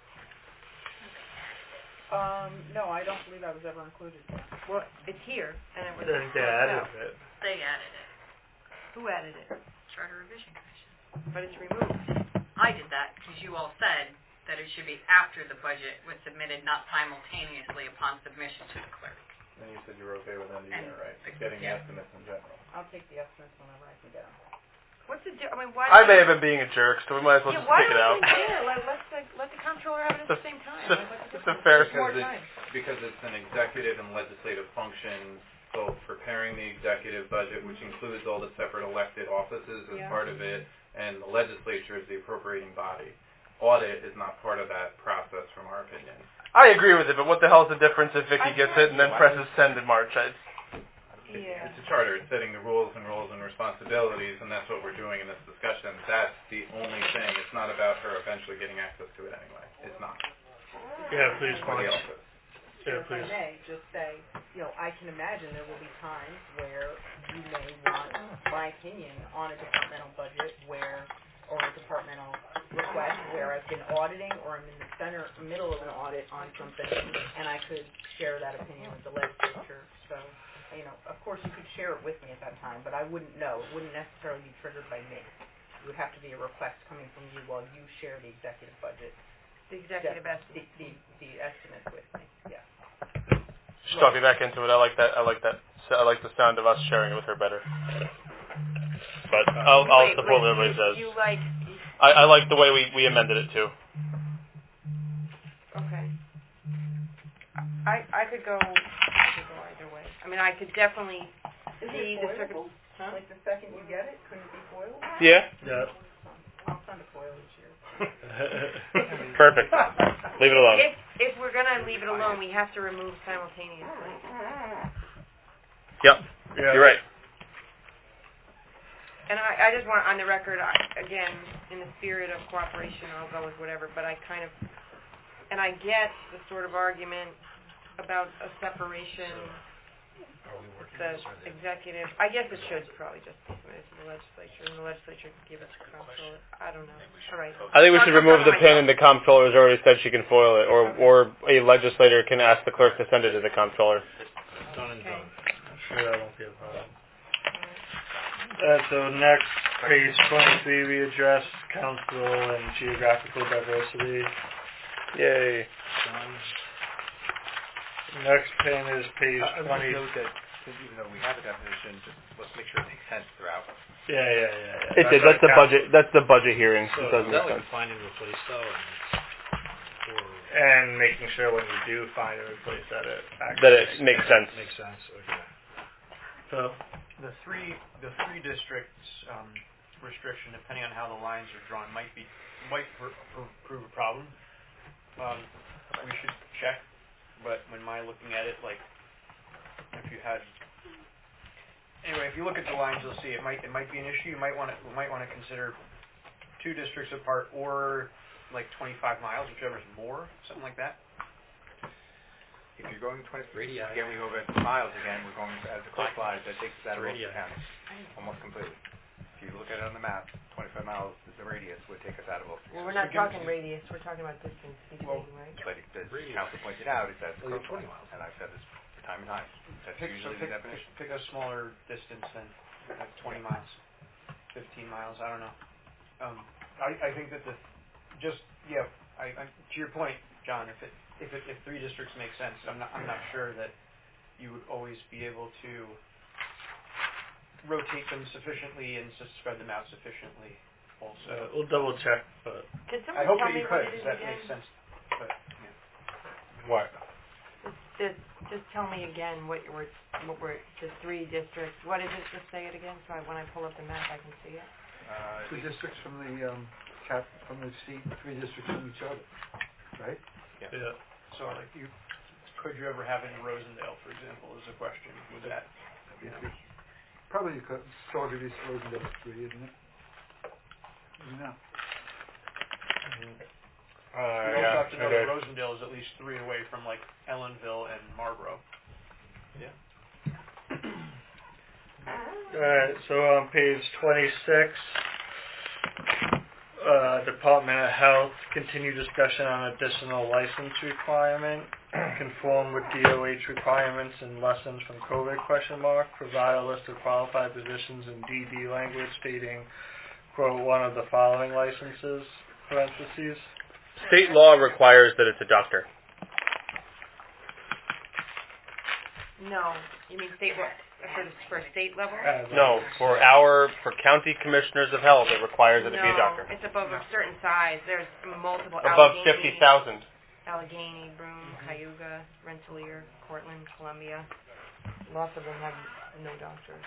Um, no, I don't believe I was ever included there. Well, it's here, and it was. they added no. it. They added it. Who added it? Charter Revision Commission. But it's removed. I did that because you all said that it should be after the budget was submitted, not simultaneously upon submission to the clerk. And you said you were okay with end of And year, right? the- Getting yeah. estimates in general. I'll take the estimates whenever I can get them. What's the di- I mean, why? I may have been being a jerk, so we might as well Yeah, just why take it don't out. they there? Let, let's like, let the comptroller have it at the same time. It's a- Like, what's the it's a difference? fair- Just more Because time. it's, because it's an executive and legislative function, both preparing the executive budget, which includes all the separate elected offices as Yeah. part of it, and the legislature is the appropriating body. Audit is not part of that process, from our opinion. I agree with it, but what the hell is the difference if Vicky I gets can't it and then do presses send in March? I, Yeah. It's a charter. It's setting the rules and roles and responsibilities, and that's what we're doing in this discussion. That's the only thing. It's not about her eventually getting access to it anyway. It's not. Yeah, please, Or the Marge. office. Yeah, If I please. may, just say, you know, I can imagine there will be times where you may want my opinion on a departmental budget where, or a departmental request where I've been auditing or I'm in the center, middle of an audit on something, and I could share that opinion with the legislature. So, you know, of course you could share it with me at that time, but I wouldn't know. It wouldn't necessarily be triggered by me. It would have to be a request coming from you while you share the executive budget The executive the, estimate. the, the estimate with me, yeah. Just talk me back into it. I like that. I like that. So I like the sound of us sharing it with her better. But I'll, I'll Wait, support wait, what everybody you, says. you like, I, I like the way we, we amended it too. okay. I, I could go, I could go either way. I mean, I could definitely Is see it the foilable? circum, huh? Like the second you get it, couldn't it be foiled? Yeah. Yeah. I'll send a foil each year. Perfect. Leave it alone. If, if we're gonna leave it alone, we have to remove simultaneously. Yep. Yeah. You're right. And I, I just want, on the record, I, again, in the spirit of cooperation, I'll go with whatever, but I kind of, and I get the sort of argument about a separation, the executive, I guess it should probably just be submitted to the legislature, and the legislature can give it to the comptroller. I don't know. All right. I think we should I'll remove come the from pin, and the comptroller has already said she can foil it, or Okay. or a legislator can ask the clerk to send it to the comptroller. Done and done. I'm sure that won't be a problem. Uh, so next, page twenty-three, we address council and geographical diversity. Yay. Next pin is page I, I would twenty. just note that, that even though we have a definition, just let's make sure it makes sense throughout. Yeah, yeah, yeah. yeah. It did. That's the budget. That's the budget hearing. So It doesn't is that make like sense. find and replace though? And, or And making sure when you do find and replace that it actually That it makes sense. makes sense. Okay. So, The three, the three districts um, restriction, depending on how the lines are drawn, might be might pr- pr- prove a problem. Um, we should check, but when my looking at it, like if you had, anyway, if you look at the lines, you'll see it might it might be an issue. You might want to might want to consider two districts apart, or like twenty-five miles, whichever's more, something like that. If you're going twenty, again, we go back to miles again, we're going, as the clock flies, that takes us out of Radii. Ulster County, almost completely. If you look at it on the map, twenty-five miles is the radius, would take us out of Ulster Well, County. we're not talking radius, we're talking about distance between, Well, right? But it- as Radius. council pointed out, it's as the Well, crow you're twenty flies, miles. and I've said this for time and time. That's Pick, so usually pick, the definition. pick, pick a smaller distance than like twenty miles, fifteen miles. I don't know. Um, I, I think that the just yeah. I, I, to your point, John, if it if it if three districts make sense, I'm not I'm not sure that you would always be able to rotate them sufficiently and just spread them out sufficiently. Also, uh, we'll double check, but Could I someone hope tell that me you what could, it is because that again? makes sense. But yeah. What? Just, just tell me again what you were, what were the three districts. What is it? Just say it again, so I, when I pull up the map, I can see it. Uh, Two districts from the, um, cap, from the seat, three districts from each other, right? yeah. So like you, could you ever have it in Rosendale, for example, is a question. Would that, you know, Probably you could, Strawberry is Rosendale three, isn't it? No. Uh, you yeah, also have to know okay. that Rosendale is at least three away from like Ellenville and Marlborough. Alright, so on page twenty-six, uh, Department of Health, continue discussion on additional license requirement, conform with D O H requirements and lessons from COVID question mark, provide a list of qualified positions in D D language stating, quote, one of the following licenses, parentheses. State law requires that it's a doctor. No, you mean state law, for, for state level? Uh, No, for our for county commissioners of health, it requires that it be a doctor. No, it's above a certain size. There's multiple. Above Allegheny, fifty thousand. Allegheny, Broome, Cayuga, Rensselaer, Cortland, Columbia. Lots of them have no doctors.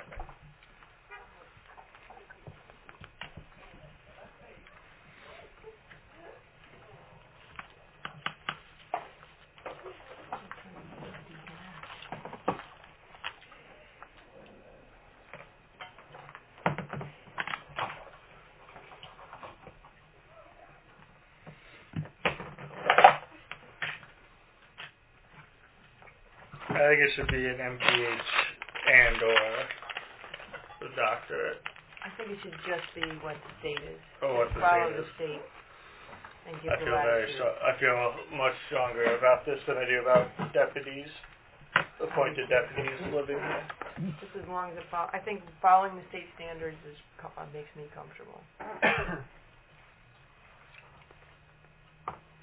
I think it should be an M P H and or the doctorate. I think it should just be what the state is. Or what the Follow state the is. state and give I the feel very latitude. strong. I feel much stronger about this than I do about deputies, appointed deputies living here. Just as long as it fol- I think following the state standards is co- uh, makes me comfortable.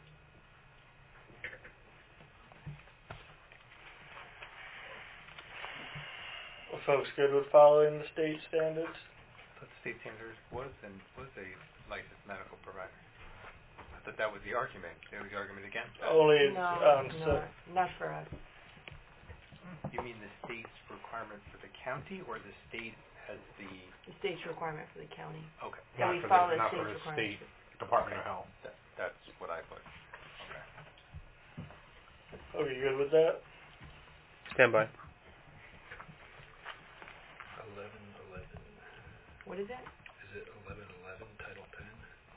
folks good with following the state standards? But the state standards was and was a licensed medical provider. I thought that was the argument. There was the argument against that. Only No, um, no, so not for us. You mean the state's requirement for the county, or the state has the? The state's requirement for the county. Okay. That Not we for follow the, the not state's for the requirements. state Department of Health. That, that's what I put. Okay. are you good with that? Stand by. Eleven eleven. What is that? Is it eleven eleven, Title ten?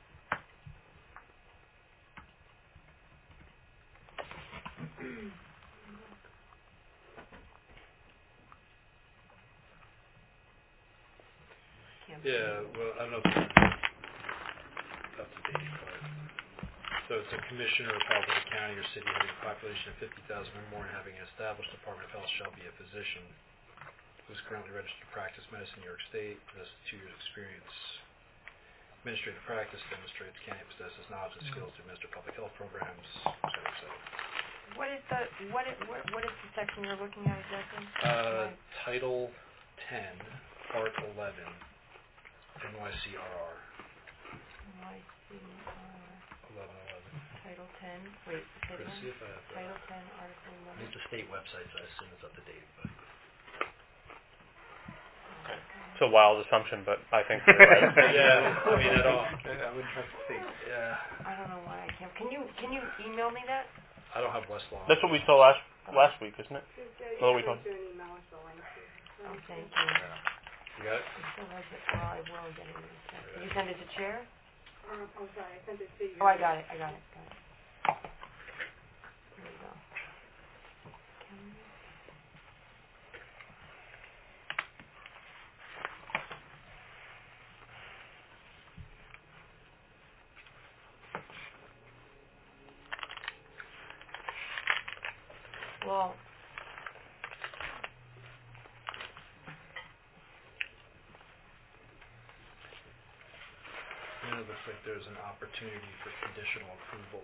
Can't Yeah, well, I don't know if it's up to date, but so it's a commissioner of health of a county or city having a population of fifty thousand or more and having an established Department of Health shall be a physician who's currently registered to practice medicine in New York State, has two years experience. Administrative practice demonstrates candidate possesses knowledge and skills to administer public health programs, et cetera, et cetera. What is the what is what, what is the section you're looking at exactly? Uh, Title ten, Part eleven, N Y C R R. N Y C R. eleven eleven. Title ten. Wait, say it Let's again. see if I have that. Title ten, Article I eleven. need the state website, so I assume it's up to date. But It's a wild assumption, but I think you're right. yeah, I mean, at all. I wouldn't trust the state. Yeah. I don't know why I can't. Can you can you email me that? I don't have Westlaw. That's what we saw last last week, isn't it? Yeah, Oh, you we can don't. do an email with the link. Oh, thank you. You got it? I still like it. Well, I will get it in a second. Did you send it to Chair? Uh, oh, sorry, I sent it to you. Oh, I got it. I got it. Got it. There we go. Can we- Well, And it looks like there's an opportunity for conditional approval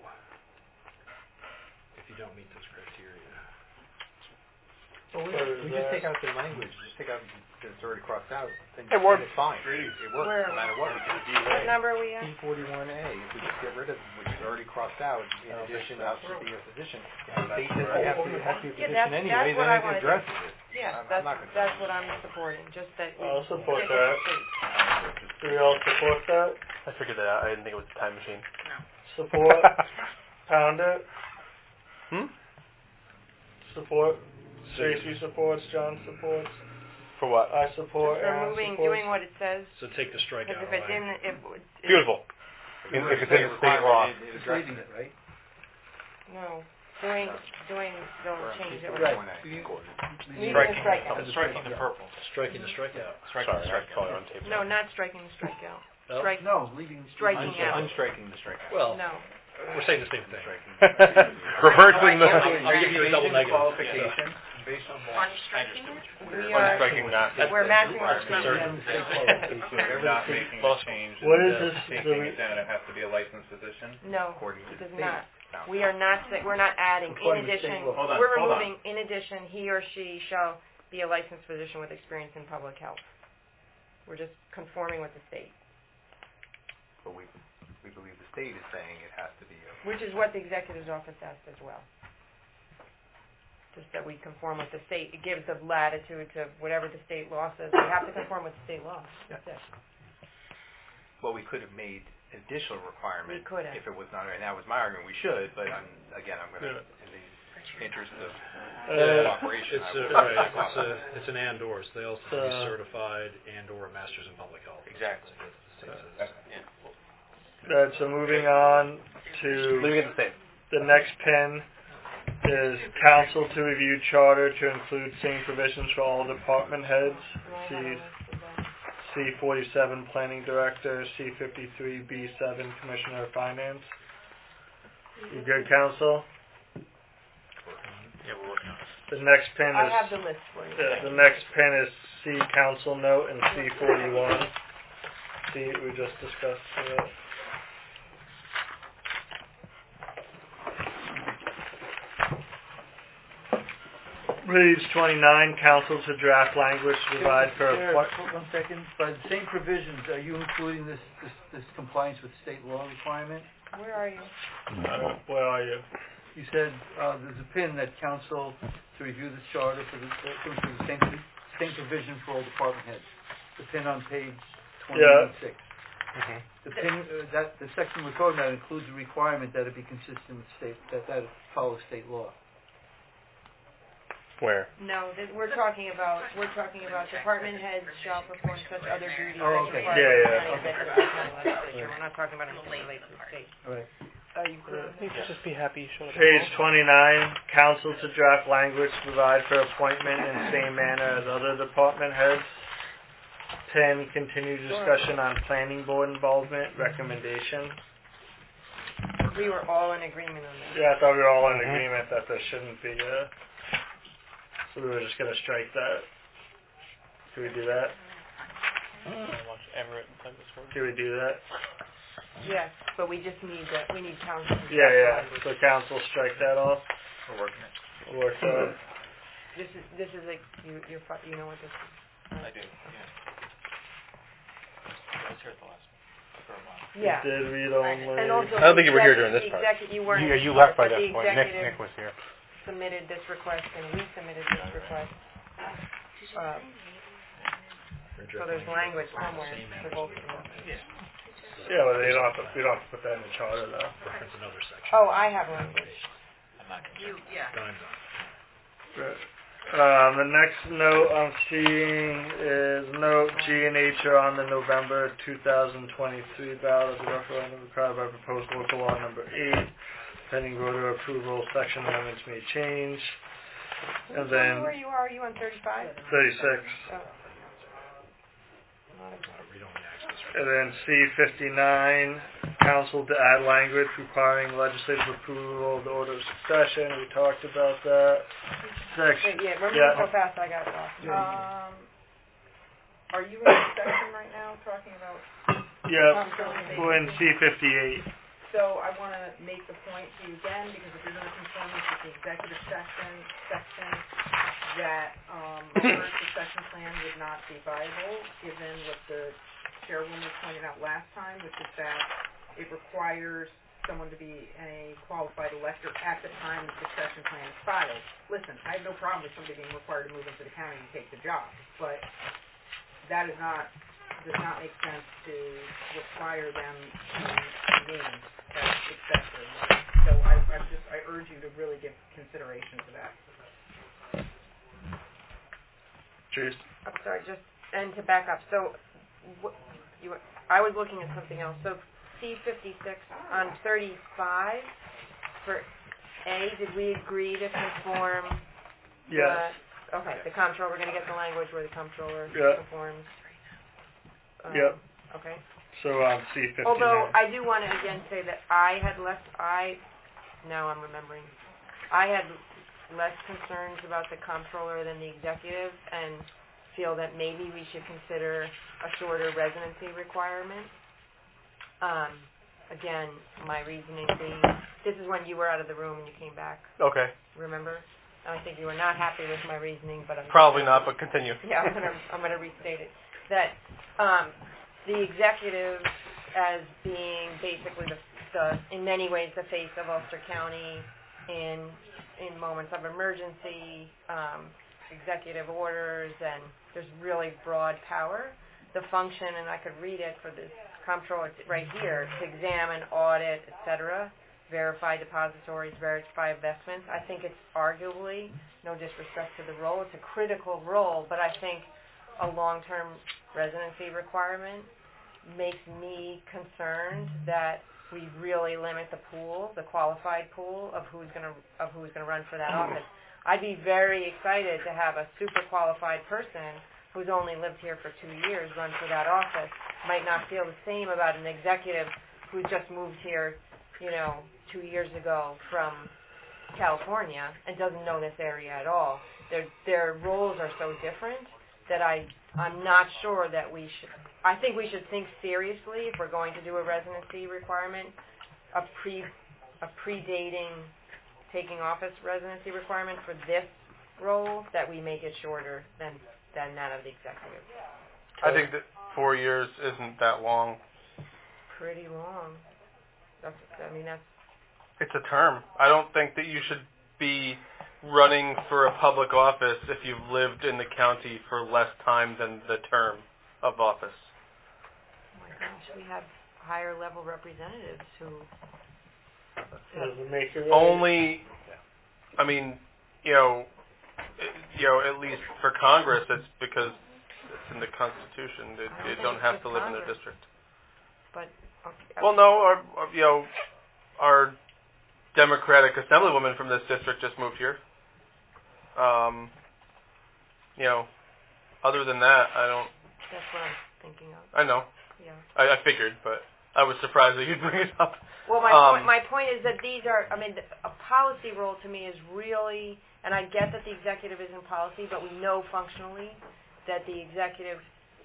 if you don't meet those criteria. Well, we, Where we is just that? take out the language. Just take out that it's already crossed out. Then It works. It's fine. It works Where? no matter what we do. what number are we at? P forty-one A. If we just get rid of which is already crossed out, in addition to to be a physician. The state says you have to, it has to be a Yeah, physician that's- anyway. that's what Then I it wanna do. addresses it. Yeah, I'm- I'm that's not gonna- that's what I'm supporting. Just that. we I'll support stick with that. the state. Do we all support that? I figured that out. I didn't think it was a time machine. Support? Pound it? Hmm? Support? Stacy supports, John supports. For what? I support, Just Aaron removing, supports. doing what it says. So take the strikeout Because if it's away. in, if it's Beautiful. If if it's in the state law. It, it addresses it, right? No, doing, doing, don't change it. Right. Leaving Striking. the strikeout. Striking the purple. Striking the strikeout. Sorry, I call it on tape. No, not striking the strikeout. Oh? Strike, No, leaving. striking out. Unstriking the strikeout. Well, No. we're saying the same thing. Reversing the. I'm, I'm giving you a double negative. Qualification based on On striking it? We Or are, striking not. we're matching Mark's what's concern. So we're not making a change. What is and this? Taking it down, it has to be a licensed physician? No, According to it the does state. not. No. We are not, sa- we're not adding, in According to state addition, law. Hold on, we're hold on. removing, in addition, he or she shall be a licensed physician with experience in public health. We're just conforming with the state, But we, we believe the state is saying it has to be a. which is what the executive's office asked as well. Just that we conform with the state. It gives the latitude to whatever the state law says. We have to conform with the state law. That's it. Well, we could have made additional requirement. We could have. If it was not, and that was my argument, we should, but I'm, again, I'm gonna, in the interest of Uh, cooperation, It's I a, will. right, it's a, it's an and or, so they also have to be Uh, certified and or a master's in public health. Exactly. That's what the state says. Yeah. Alright, so moving on to Leaving it the same. the next pin is council to review charter to include same provisions for all department heads. C C forty-seven planning director, C fifty-three B seven commissioner of finance. You good, council? Yeah, we're working on it. The next pin I is have the list for you. yeah, the next pin is C council note and C forty-one. C we just discussed. Uh, Page twenty-nine, council to draft language to provide for a... Chair, hold one second. By the same provisions, are you including this, this, this compliance with state law requirement? Where are you? Uh, where are you? You said uh, there's a pin that council to review the charter for the, uh, for the same, same provision for all department heads. The pin on page twenty-nine six. Mhm. The pin, uh, that, the section we're talking about includes a requirement that it be consistent with state, that, that it follow state law. Where? No, th- we're talking about, we're talking about department heads shall perform such other duties Oh, as okay. required Yeah, by the yeah. county executive or county legislature. We're not talking about anything related to the state. All right. Are you clear? You should just be happy you showed up. Page twenty-nine, council to draft language to provide for appointment in same manner as other department heads. ten, continued discussion on planning board involvement, recommendation. We were all in agreement on that. Yeah, I thought we were all in Mhm. agreement that there shouldn't be a... So we were just going to strike that. Can we do that? I watch Everett and Douglas work. Can we do that? Yes, but we just need that, we need council. to Yeah, draft yeah. language. So council strike that off. We're working it. We'll work that. This is, this is like, you, you're, fu- you know what this is? I do, yeah. I was here at the last one, for a while. Yeah. Did read only. And also. I don't think you were here the during this exec- part. the execu- You weren't. You, in you this left by part, but that the point. Nick, executive Nick was here. submitted this request and we submitted this request. Uh, So there's language somewhere for both of them. Yeah, but they don't have to, we don't have to put that in the charter though. Reference another section. Oh, I have language. I'm not gonna. You, yeah. Time's up. Good. Um, the next note I'm seeing is note G and H are on the November two thousand twenty-three ballot. The referendum required by proposed local law number eight. Pending voter approval, section amendments may change. And then Where you are, are you on thirty-five? thirty-six. Oh. Read-only access. And then C fifty-nine, council to add language requiring legislative approval of the order of succession. We talked about that. Section. Wait, yeah, remember Yeah. so fast I got lost. Um, are you in this section right now talking about? Yeah, Council. we're in C fifty-eight. So I want to make the point to you again, because if you're going to conform with the executive section, section, that um, a reverse succession plan would not be viable, given what the chairwoman pointed out last time, which is that it requires someone to be a qualified elector at the time the succession plan is filed. Listen, I have no problem with somebody being required to move into the county and take the job, but that is not, does not make sense to require them to name as successor. So I, I just, I urge you to really give consideration to that. Cheers. I'm sorry, just, and to back up, so, wh- you, were- I was looking at something else, so C fifty-six on thirty-five, for A, did we agree to conform? Yes. the- Okay, the comptroller, we're gonna get the language where the comptroller Yeah. conforms. Um, Yep. Okay. So on C fifty-nine. Although, I do wanna again say that I had less, I, now I'm remembering, I had less concerns about the comptroller than the executive, and feel that maybe we should consider a shorter residency requirement. Um, again, my reasoning being, this is when you were out of the room and you came back, Okay. remember? I think you were not happy with my reasoning, but I'm... Probably not, but continue. Yeah, I'm gonna, I'm gonna restate it. That, um, the executive as being basically the, the, in many ways, the face of Ulster County in, in moments of emergency, um, executive orders, and there's really broad power. The function, and I could read it for this comptroller right here, to examine, audit, et cetera, verify depositories, verify investments. I think it's arguably, no disrespect to the role, it's a critical role, but I think a long-term residency requirement makes me concerned that we really limit the pool, the qualified pool of who's going to of who's going to run for that office. I'd be very excited to have a super qualified person who's only lived here for two years run for that office. Might not feel the same about an executive who's just moved here, you know, two years ago from California and doesn't know this area at all. Their their roles are so different that I I'm not sure that we should. I think we should think seriously if we're going to do a residency requirement, a pre a predating taking office residency requirement for this role, that we make it shorter than, than that of the executive. I think that four years isn't that long. Pretty long. That's, I mean, that's, It's a term. I don't think that you should be running for a public office if you've lived in the county for less time than the term of office. oh my gosh, we have higher level representatives who... Doesn't make it right. Only, I mean, you know, it- you know, at least for Congress, it's because it's in the Constitution. They, I don't they think don't it's have just to live in their Congress. district. But, okay, Well, no, our, our, you know, our Democratic Assemblywoman from this district just moved here. Um, you know, other than that, I don't. That's what I'm thinking of. I know. Yeah. I, I figured, but I was surprised that you'd bring it up. Well, my um, point, my point is that these are, I mean, a policy role to me is really, and I get that the executive is in policy, but we know functionally that the executive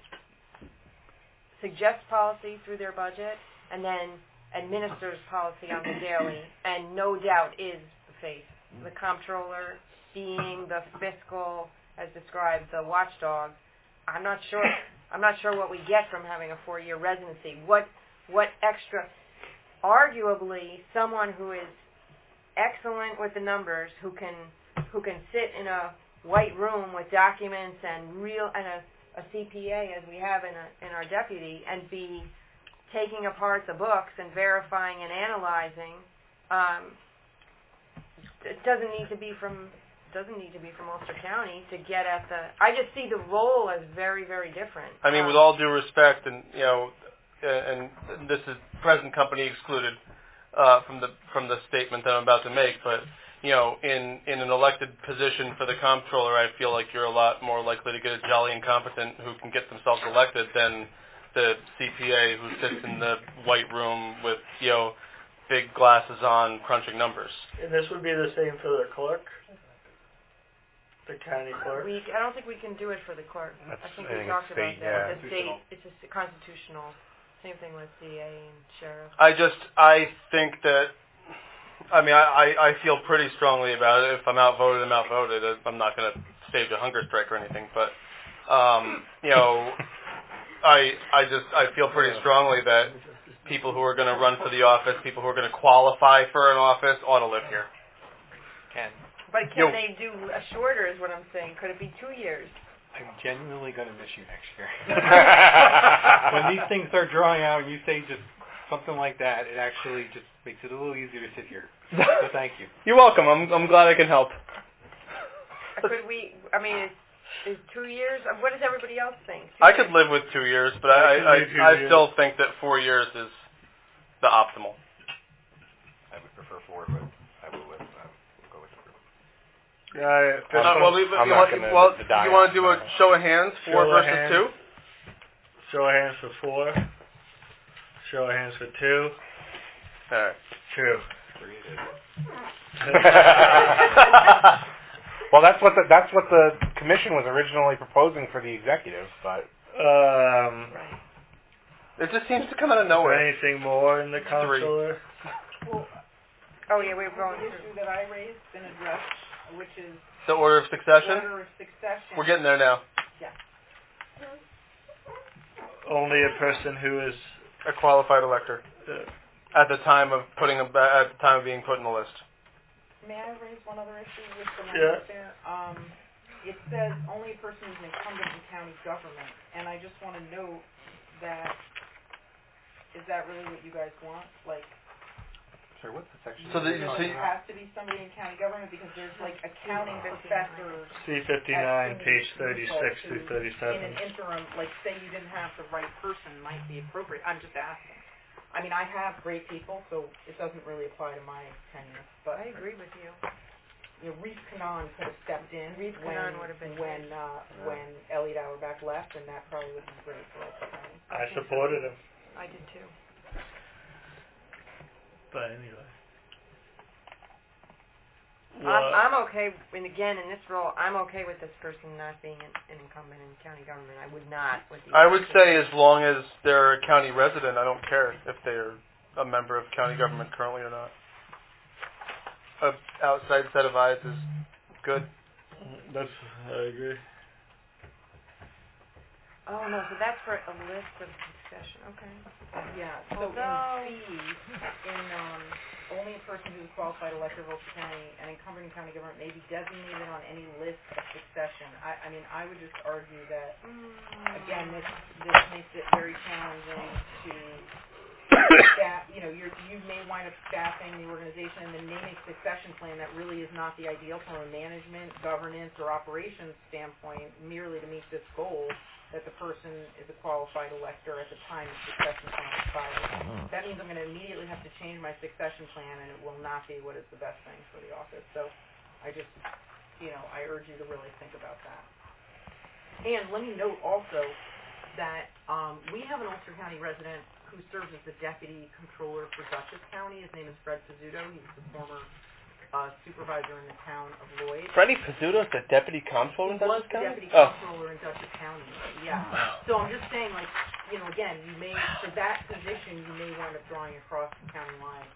suggests policy through their budget and then administers policy on the daily, and no doubt is the face. The comptroller being the fiscal, as described, the watchdog. I'm not sure. I'm not sure what we get from having a four-year residency. What what extra? Arguably, someone who is excellent with the numbers, who can who can sit in a white room with documents and real and a, a C P A, as we have in a, in our deputy, and be taking apart the books and verifying and analyzing. Um, it doesn't need to be from doesn't need to be from Ulster County to get at the. I just see the role as very, very different. I mean, um, with all due respect, and you know, and this is present company excluded uh, from the from the statement that I'm about to make, but you know, in in an elected position for the comptroller, I feel like you're a lot more likely to get a jolly incompetent who can get themselves elected than the C P A who sits in the white room with you know big glasses on, crunching numbers. And this would be the same for the clerk, the county clerk. We, I don't think we can do it for the clerk. That's- I think I we think talked it's about state, that. yeah. It's a state. It's a s- constitutional. Same thing with D A and sheriff. I just I think that I mean I, I, I feel pretty strongly about it. If I'm outvoted, I'm outvoted. I'm not going to stage a hunger strike or anything, but um, you know I I just I feel pretty strongly that people who are going to run for the office, people who are going to qualify for an office, ought to live here. Ken, But can Yo. they do a shorter? Is what I'm saying. Could it be two years? I'm genuinely going to miss you next year. When these things start drawing out and you say just something like that, it actually just makes it a little easier to sit here. So thank you. You're welcome. I'm I'm glad I can help. Could we? I mean, is, is two years? uh, What does everybody else think? Two I years? could live with two years, but I I can I, live two I years. still think that four years is the optimal. I would prefer four, but I will live. Uh, we'll go with three. Yeah, Uh, well, we, I'm you not want, gonna well, deny you want on to do a that. show of hands, four Show of versus hands. two? show of hands for four. Show of hands for two. All right. Two. Three it is. Well, that's what the that's what the commission was originally proposing for the executive, but Um, It just seems to come out of is there nowhere. anything more in the comptroller? Well, Oh yeah, we're going the through. issue that I raised and addressed, which is The order of succession? order of succession. We're getting there now. Yeah. Only a person who is A qualified elector uh, at the time of putting a, at the time of being put in the list. May I raise one other issue with the Yeah. language there? Um, it says only a person who's an incumbent in county government, and I just want to note that, is that really what you guys want? Like, Sorry, what's the section? So the- you know, so it you- has to be somebody in county government because there's like accounting professors C fifty-nine, at page SUNY thirty-six who, through in thirty-seven. an interim, like say you didn't have the right person might be appropriate. I'm just asking. I mean, I have great people, so it doesn't really apply to my tenure. But I agree with you. you know, Reef Kanan could have stepped in Reef when Kanan would have been when uh, when Elliot Auerbach left, and that probably would be great for Ulster County. I supported him, I did too. but anyway. I'm, Well, I'm okay, and again, in this role, I'm okay with this person not being an, an incumbent in county government. I would not with the I would executive. say as long as they're a county resident, I don't care if they're a member of county government currently or not. A outside set of eyes is good. That's, I agree. Oh, no, so that's for a list of succession, okay. Yeah, so Although- in C, in, um, only a person who is qualified elector of Ulster County and incumbent in county government may be designated on any list of succession. I, I mean, I would just argue that, again, this, this makes it very challenging to staff, you know, you're, you may wind up staffing the organization and then naming a succession plan that really is not the ideal from a management, governance, or operations standpoint, merely to meet this goal that the person is a qualified elector at the time the succession plan expires. That means I'm going to immediately have to change my succession plan, and it will not be what is the best thing for the office. So I just, you know, I urge you to really think about that. And let me note also that um, we have an Ulster County resident who serves as the deputy controller for Dutchess County. His name is Fred Pizzuto. He's the former uh, supervisor in the town of Lloyd. Freddie Pizzuto is the deputy comptroller in He Dutchess was the County? deputy Oh. comptroller in Dutchess County. Yeah. Wow. So I'm just saying, like, you know, again, you may, for that position, you may wind up drawing across the county line.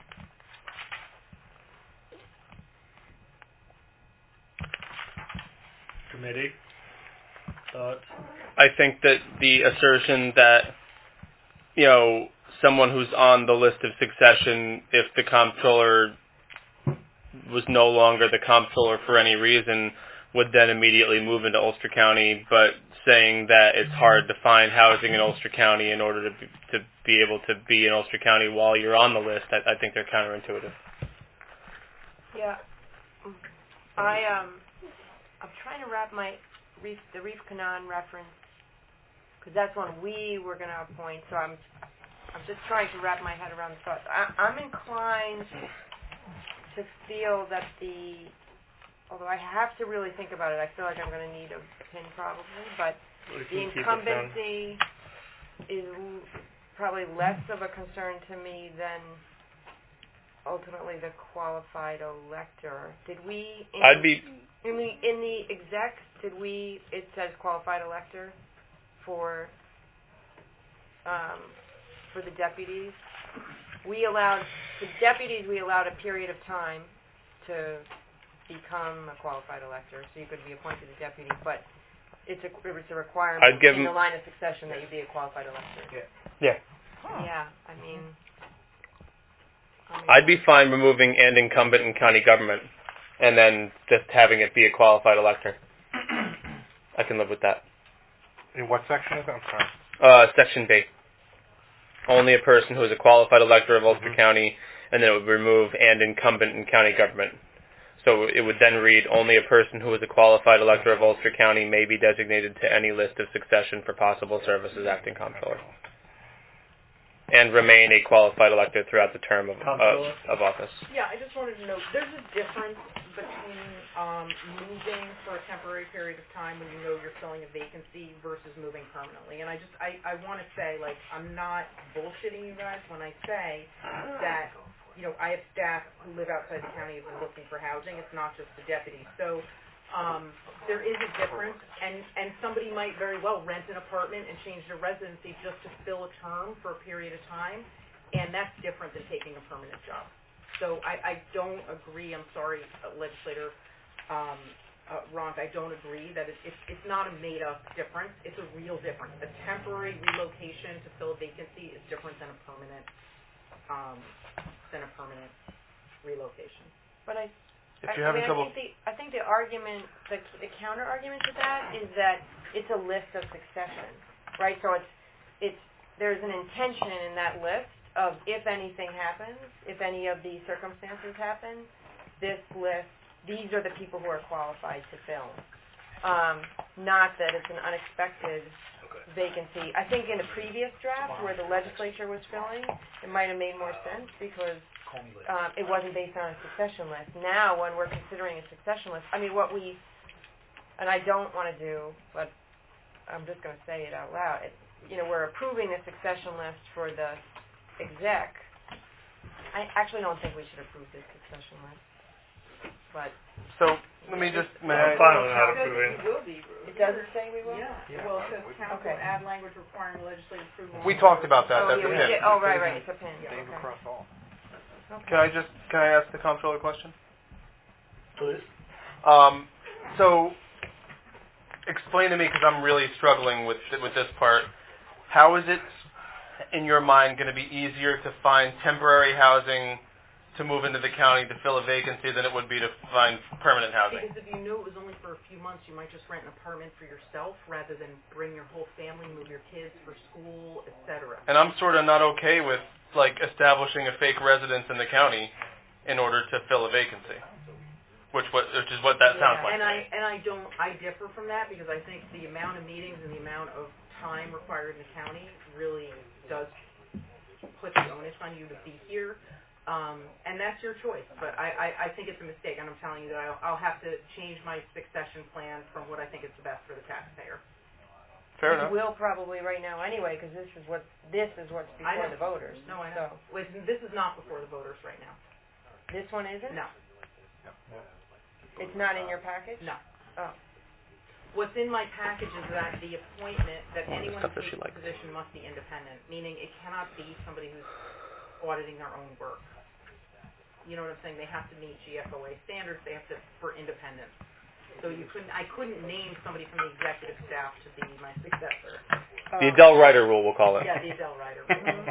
Committee? Thoughts? I think that the assertion that, you know, someone who's on the list of succession, if the comptroller was no longer the comptroller for any reason, would then immediately move into Ulster County, but saying that it's hard to find housing in Ulster County in order to be, to be able to be in Ulster County while you're on the list, I, I think they're counterintuitive. Yeah. I, um, I'm trying to wrap my, Reef, the Reef Canaan reference, because that's one we were going to appoint, so I'm, I'm just trying to wrap my head around the thoughts. I, I'm inclined to feel that the, although I have to really think about it, I feel like I'm going to need a pin probably, but We the can keep it incumbency is l- probably less of a concern to me than ultimately the qualified elector. Did we, in, I'd be in the, in the execs, did we, it says qualified elector for, um, for the deputies? We allowed, for deputies, we allowed a period of time to become a qualified elector, so you could be appointed a deputy, but it's a, it's a requirement I'd give in him- the line of succession that you be a qualified elector. Yeah. Yeah. Yeah, I mean, I mean, I'd be fine removing and incumbent in county government, and then just having it be a qualified elector. I can live with that. In what section is that? I'm sorry. Uh, Section B. Only a person who is a qualified elector of Ulster Mhm. County, and then it would remove and incumbent in county government. So it would then read, only a person who is a qualified elector of Ulster County may be designated to any list of succession for possible service as acting comptroller. And remain a qualified elector throughout the term of, of, of office. Yeah, I just wanted to note, there's a difference between um, moving for a temporary period of time when you know you're filling a vacancy versus moving permanently. And I just, I, I want to say, like, I'm not bullshitting you guys when I say that, you know, I have staff who live outside the county who've been looking for housing. It's not just the deputies. So um, there is a difference, and, and somebody might very well rent an apartment and change their residency just to fill a term for a period of time, and that's different than taking a permanent job. So I, I don't agree, I'm sorry, uh, legislator um, uh, Ronk, I don't agree that it, it, it's not a made-up difference. It's a real difference. A temporary relocation to fill a vacancy is different than a permanent um, than a permanent relocation. but I, If I, you're I having mean, trouble, I think the, I think the argument, the, the counter argument to that is that it's a list of succession, right? So it's, it's, there's an intention in that list of if anything happens, if any of these circumstances happen, this list, these are the people who are qualified to fill. Um, not that it's an unexpected vacancy. I think in the previous draft where the legislature was filling, it might have made more sense because um, it wasn't based on a succession list. Now when we're considering a succession list, I mean what we, and I don't want to do, but I'm just going to say it out loud, it, you know, we're approving the succession list for the exec. I actually don't think we should approve this succession list. But so let me just, may I'm I, fine with not It says approving. we will be. it doesn't say we will? Yeah. Yeah. Well, it says council Okay. add language requiring legislative approval. we talked about that, Oh, that's yeah, we it. did. Oh, right, right, it's a pin. Same Okay. across all. Okay. Can I just, can I ask the comptroller a question? Please. Um, so explain to me, because I'm really struggling with with this part. How is it, in your mind, going to be easier to find temporary housing to move into the county to fill a vacancy than it would be to find permanent housing? Because if you knew it was only for a few months, you might just rent an apartment for yourself rather than bring your whole family, move your kids for school, et cetera. And I'm sort of not okay with like establishing a fake residence in the county in order to fill a vacancy, which what which is what that yeah, sounds like. And I and I don't I differ from that because I think the amount of meetings and the amount of time required in the county really does put the onus on you to be here. Um, and that's your choice, but I, I, I think it's a mistake, and I'm telling you that I'll, I'll have to change my succession plan from what I think is the best for the taxpayer. Fair Which enough. will probably right now anyway, because this is what this is what's I before know. the voters. No, I know. So Wait, this is not before the voters right now. this one isn't. No. It's not in your package. No. Oh. What's in my package is that the appointment, that anyone who stuff that takes she the likes. position must be independent, meaning it cannot be somebody who's auditing their own work. You know what I'm saying? They have to meet G F O A standards. They have to for independence. So you couldn't, I couldn't name somebody from the executive staff to be my successor. The Adele Ryder rule, we'll call it. Yeah, the Adele Ryder rule.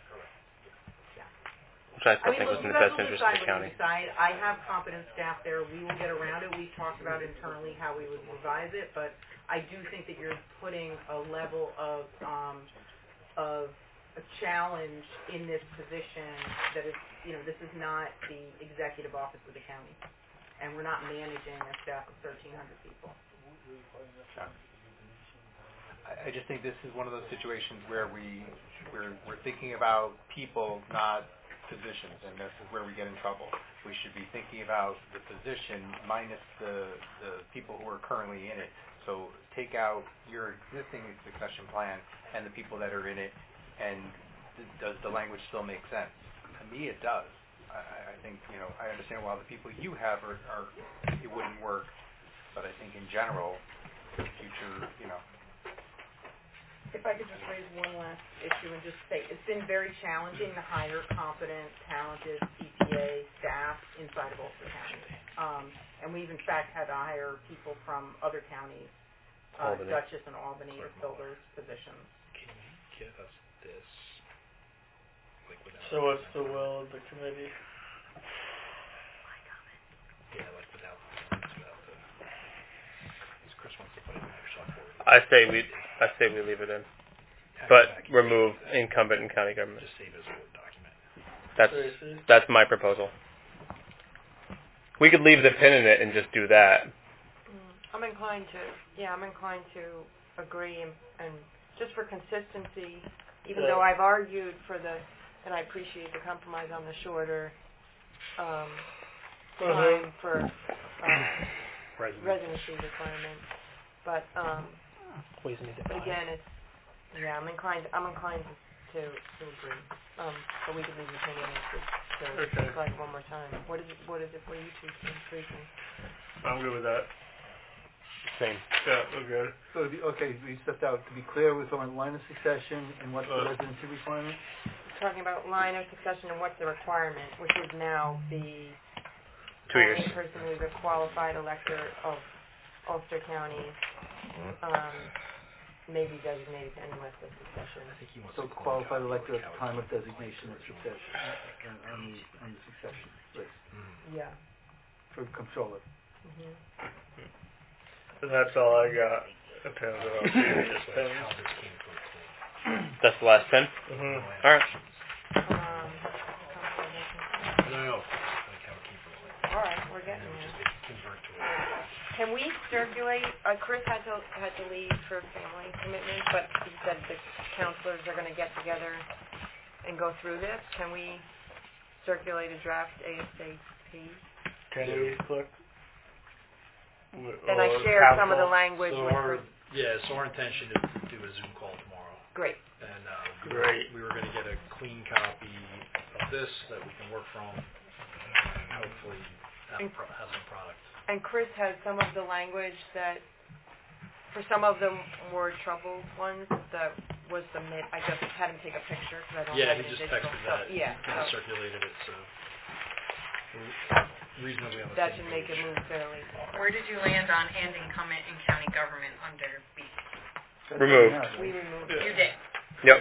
Which I still I mean, think look, was in you the guys best will interest decide of the what county. you decide. I have competent staff there. We will get around it. We've talked about internally how we would revise it, but I do think that you're putting a level of um, of a challenge in this position that is, you know, this is not the executive office of the county, and we're not managing a staff of thirteen hundred people. I, I just think this is one of those situations where we we're we're thinking about people, not positions, and this is where we get in trouble. We should be thinking about the position minus the the people who are currently in it. So take out your existing succession plan and the people that are in it, and th- does the language still make sense? To me, it does. I, I think, you know, I understand why the people you have are, are it wouldn't work, but I think in general, for the future, you know. If I could just raise one last issue and just say, it's been very challenging to hire competent, talented C P A staff inside of Ulster County. Um, and we've in fact had to hire people from other counties, uh, Albany. Dutchess and Albany, to fill those positions. Can you give us this? Like without So what's the will of the committee? Yeah, like without, without the. Because Chris wants to put it in Microsoft Word. I say we I say we leave it in, but remove incumbent and county government. Just save it as a Word document. That's that's my proposal. We could leave the pin in it and just do that. I'm inclined to, yeah, I'm inclined to agree, and, and just for consistency, even Yeah. though I've argued for the, and I appreciate the compromise on the shorter um, time for uh, residency requirement, but um, Ways and but again, it's yeah, I'm inclined, I'm inclined to to agree, um, but we could leave the pin in it to, to Okay. decide one more time. What is it? What is it? What are you two thinking? I'm good with that. Same. Yeah, we're good. So, the- okay, we stepped out. To be clear, we're talking line of succession and what's the Uh, residency requirement? Talking about line of succession and what's the requirement, which is now the Two years. only person who's a qualified elector of Ulster County, um, may be designated to any list of succession. I think he wants So to qualified elector at the time of designation of succession, uh, on the, on the succession list Mm-hmm. Yeah. for controller. hmm And that's all I got in terms of our previous pins. How this came to a close. That's the last pin. Mm-hmm. All right. Um, No, no, like how it came to a close. all right, we're And getting then we there. just convert to it. Can we circulate, uh, Chris had to, had to leave for family commitments, but he said the counselors are gonna get together and go through this. Can we circulate a draft ASAP? Can you click? And I shared some of the language So with our, Chris. yeah, so our intention is to do a Zoom call tomorrow. Great. And uh, we were- Great. we were going to get a clean copy of this that we can work from, and hopefully have, a pro- have some product. And Chris has some of the language that, for some of the more troubled ones, that was the mid, I just had him take a picture because I don't Yeah, have he it in just digital. texted So, that. yeah. Kind of so- circulated it, so. reasonably on the that same should make it page. move fairly. Where did you land on and incumbent in county government under B? Removed. We removed You it. did. Yep.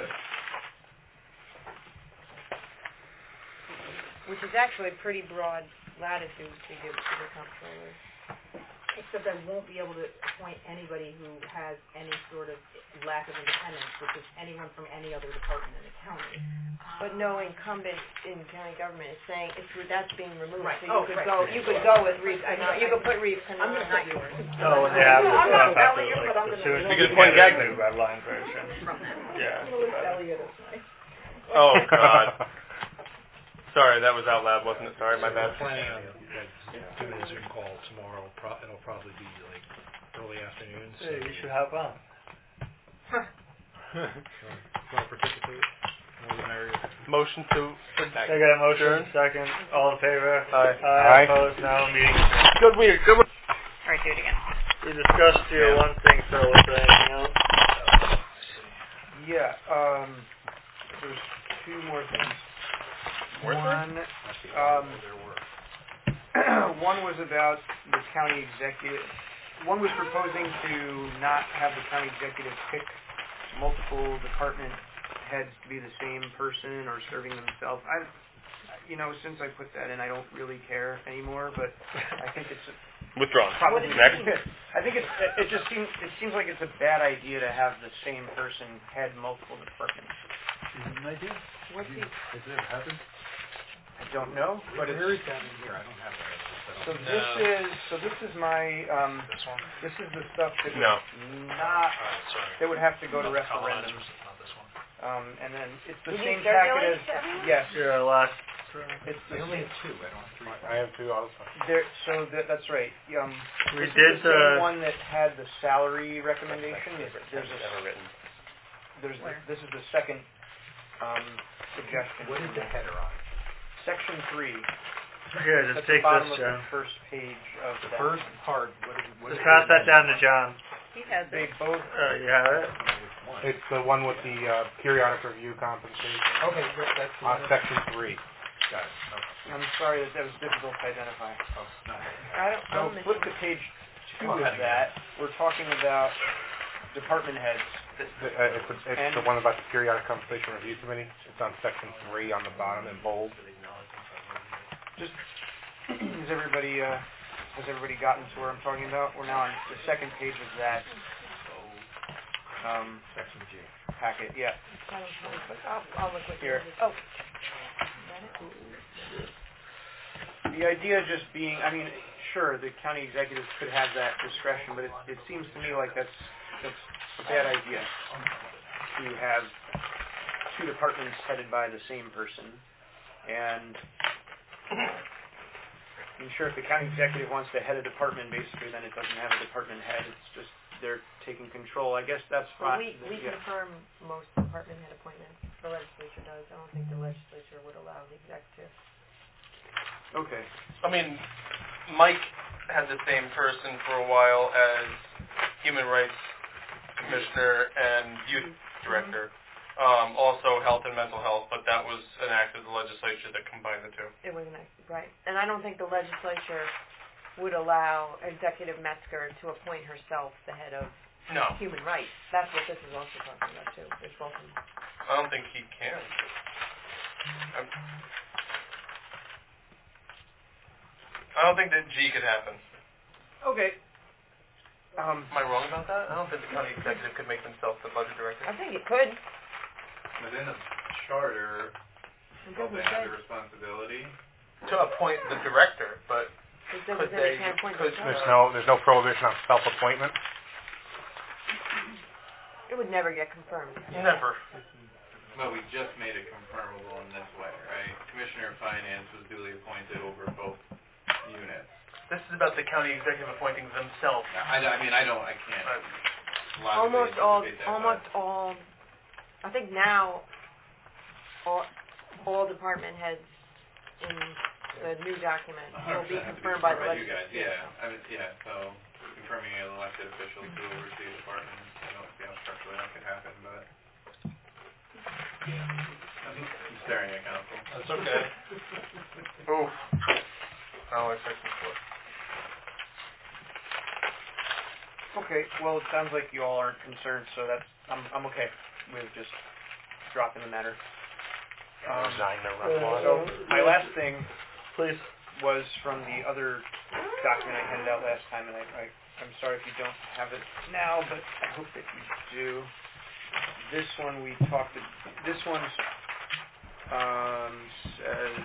Which is actually a pretty broad latitude to give to the comptroller. Except I won't be able to appoint anybody who has any sort of lack of independence, which is anyone from any other department in the county. But no incumbent in county government is saying it's that's being removed. Right. So you Oh, could right. go you could go with Reeve I know, Canal. You I could put Reeve Canal, I'm gonna not put yours. Oh, when they have the I'm stuff not after, telling you, like, but I'm the gonna- sewage. You You could can point get Gag- the red line version. Yeah. Louis Elliott is my. Oh God. Sorry, that was out loud, wasn't it? Sorry, my So bad. we're planning on like, doing a Zoom call tomorrow. Pro- it'll probably be like early afternoon. So Hey, you should hop on. you want to participate? More the merrier. Motion to I got a motion, second. All in favor? Aye. Aye. Opposed? No. Meeting. Good week. Good week. All right, do it again. We discussed your one thing, so was there anything else? Yeah, um, there's two more things. One, um, one was about the county executive. One was proposing to not have the county executive pick multiple department heads to be the same person or serving themselves. I, you know, since I put that in, I don't really care anymore. But I think it's Withdrawn. probably Next. I think it's it just seems it seems like it's a bad idea to have the same person head multiple departments. Is it an idea? What's the Has it ever happened? I don't know, but it's. Where is that in here? I don't have that. So this is so this is my um This one. this is the stuff that would No. not Alright, sorry. that would have to go to Not referendum. colonizers, not this one. Um and then it's the Did you same packet circulate as to everyone? yes. Your last. It's I the only same have two. I don't have three. I have two also. there so that that's right. Um We this did is the same the. one that had the salary recommendation. There's a, Ever written. there's Where? this is the second um suggestion. What is the header on? Section three. Here, At just the take bottom this, of John. the first page of The that. first part. What is? What Just is pass it? that down to John. He has They it. both Uh, you have it? Which one? It's the one with the uh, periodic review compensation Okay, that- that's the on one. section three. Got it. Okay. I'm sorry that that was difficult to identify. Oh, no. I don't So I'm flip to missing. page two Come on, of honey. that. We're talking about department heads. The- uh, It's, it's And- the one about the periodic compensation review committee. It's on section three on the bottom in bold. Just has everybody uh, has everybody gotten to where I'm talking about? We're now on the second page of that um, Section G. packet. Yeah. I don't know, but I'll, I'll look with Here. you. Oh. The idea just being, I mean, sure, the county executives could have that discretion, but it, it seems to me like that's that's a bad idea to have two departments headed by the same person. And I'm sure if the county executive wants to head a department, basically, then it doesn't have a department head. It's just they're taking control. I guess that's Well, fine. we, we Yeah. confirm most department head appointments. The legislature does. I don't think the legislature would allow the executive. Okay. I mean, Mike had the same person for a while as Human Rights Commissioner and Youth Director. Um, also health and mental health, but that was an act of the legislature that combined the two. It was nice, right. And I don't think the legislature would allow Executive Metzger to appoint herself the head of No. human rights. That's what this is also talking about, too. There's both of them. I don't think he can. I'm, I don't think that G could happen. Okay. Um, Am I wrong about that? I don't think the county executive could make themselves the budget director. I think it could. Within the charter, It don't doesn't they have say. the responsibility? To appoint the director, but It could doesn't say they, they can't appoint could, themselves. There's no there's no prohibition on self-appointment. It would never get confirmed. never. Well, we just made it confirmable in this way, right? Commissioner of Finance was duly appointed over both units. This is about the county executive appointing themselves. I, I mean, I don't, I can't logically Almost all, anticipate that, almost but- all, I think now, all, all department heads in the new document will be one hundred percent have to confirmed by the you guys, legislature. yeah. I mean, yeah, so confirming an elected official to oversee the department, I don't see how structurally that could happen, but I'm staring at council. That's okay. Oof. I'll accept the floor. Okay, well, it sounds like you all aren't concerned, so that's, I'm, I'm okay with just dropping the matter. Um, Resign the run uh, law. so, my last thing Please. was from the other document I handed out last time, and I, I, I'm sorry if you don't have it now, but I hope that you do. This one we talked, this one um, says,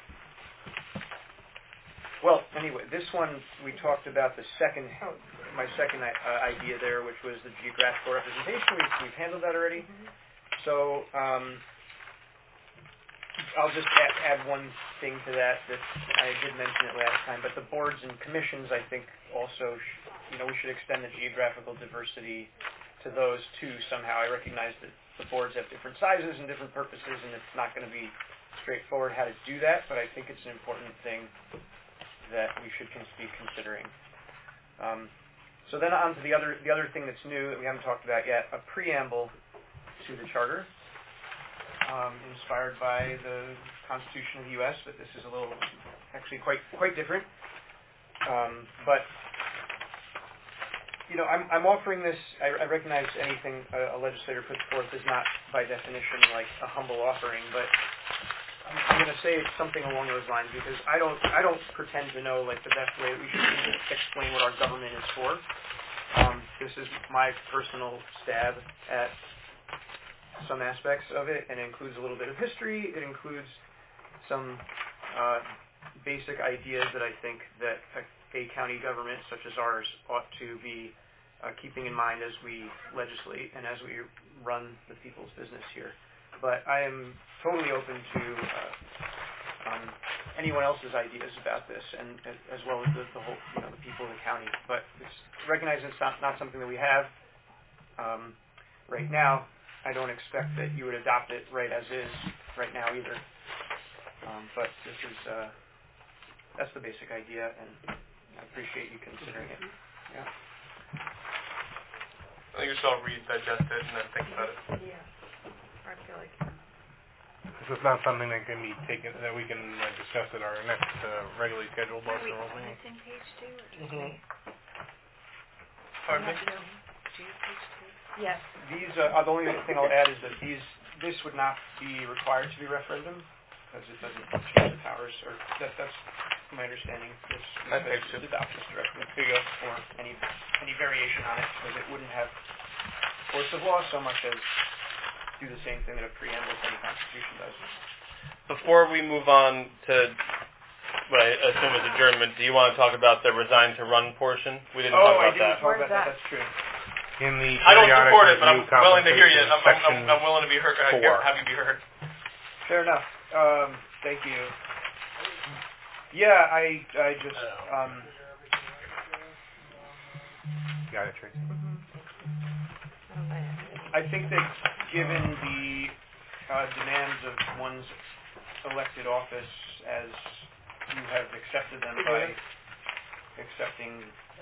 well, anyway, this one we talked about the second, my second uh, idea there, which was the geographical representation. We've, we've handled that already. Mm-hmm. So um, I'll just add, add one thing to that. That I did mention it last time, but the boards and commissions, I think, also, sh- you know, we should extend the geographical diversity to those too somehow. I recognize that the boards have different sizes and different purposes, and it's not going to be straightforward how to do that. But I think it's an important thing that we should cons- be considering. Um, so then on to the other the other thing that's new that we haven't talked about yet, a preamble to the Charter, um, inspired by the Constitution of the U S, but this is a little, actually quite quite different. Um, but, you know, I'm, I'm offering this, I, I recognize anything a, a legislator puts forth is not by definition like a humble offering, but I'm going to say something along those lines because I don't I don't pretend to know like the best way we should explain what our government is for. Um, this is my personal stab at some aspects of it, and it includes a little bit of history. It includes some uh, basic ideas that I think that a, a county government such as ours ought to be uh, keeping in mind as we legislate and as we run the people's business here. But I am totally open to uh, um, anyone else's ideas about this, and as well as the, the whole, you know, the people of the county. But it's, recognize it's not, not something that we have um, right now. I don't expect that you would adopt it right as is right now either. Um, but this is uh, that's the basic idea, and I appreciate you considering it. Yeah. I think we should all read, digest it, and then think about it. Yeah. I feel like This is not something that can be taken, that we can uh, discuss at our next uh, regularly scheduled Boston Rules meeting. missing page two? Or just Mhm. me? Pardon me? Do you have page two? yes. These uh, are the only thing I'll add is that these this would not be required to be referendum because it doesn't change the powers, or that, that's my understanding. This That page two. adopts this directly. Here you go. Or any any variation on it, because it wouldn't have force of law so much as do the same thing that a preamble to any constitution does. Before we move on to what I assume is adjournment, do you want to talk about the resign to run portion? We didn't oh, talk I about didn't that. talk Where's about that. that? That's true. In the I don't periodic support it, but I'm review willing to hear you. compensation I'm, I'm, section I'm, I'm willing to be heard. Uh, four. have you be heard. Fair enough. Um, thank you. Yeah, I I just um, Got it, Tracy. I think that given the uh, demands of one's elected office as you have accepted them by accepting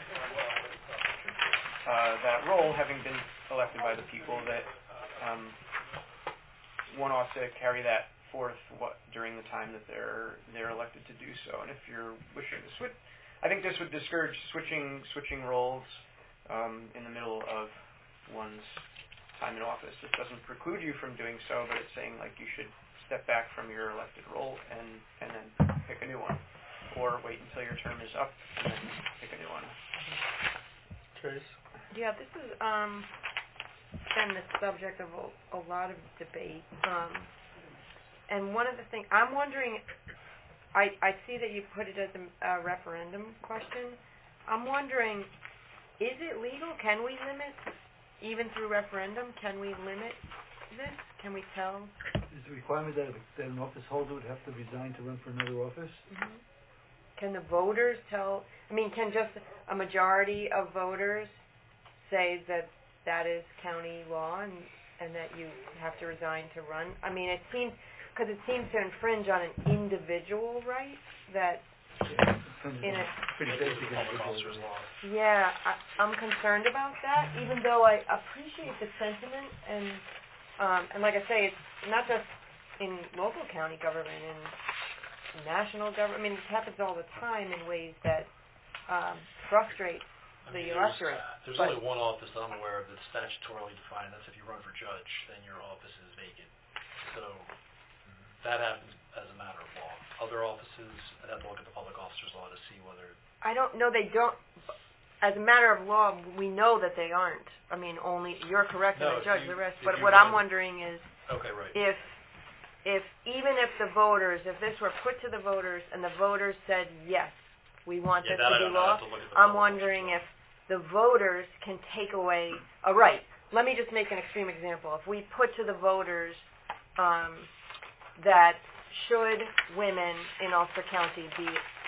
uh, that role, having been elected by the people, that um, one ought to carry that forth what, during the time that they're they're elected to do so. And if you're wishing to switch, I think this would discourage switching switching roles um, in the middle of one's time in office. This doesn't preclude you from doing so, but it's saying like you should step back from your elected role and and then pick a new one, or wait until your term is up and then pick a new one. Trace? Yeah, this is um been the subject of a, a lot of debate. Um, and one of the things I'm wondering, I I see that you put it as a, a referendum question. I'm wondering, is it legal? Can we limit, even through referendum? Can we limit this? Can we tell? Is the requirement that, that an office holder would have to resign to run for another office? Mm-hmm. Can the voters tell? I mean, can just a majority of voters say that that is county law and and that you have to resign to run? I mean, it seems, because it seems to infringe on an individual right that in a Pretty basic individual law. yeah, I, I'm concerned about that, even though I appreciate the sentiment, and um, and like I say, it's not just in local county government, in national government. I mean, it happens all the time in ways that um, frustrate I the mean, electorate. There's, uh, there's but only one office that I'm aware of that's statutorily defined. That's if you run for judge, then your office is vacant. So that happens as a matter of law. Other offices, I'd have to look at the public officers law to see whether. I don't know. They don't. As a matter of law, we know that they aren't. I mean, only you're correct No, and the judge, you- the rest. if But you what run- I'm wondering is, Okay, right. if if even if the voters, if this were put to the voters and the voters said yes, we want Yeah, this that to I be don't know. I'd law, have to look at the I'm public wondering if the voters can take away a right. Let me just make an extreme example. If we put to the voters um, that should women in Ulster County be,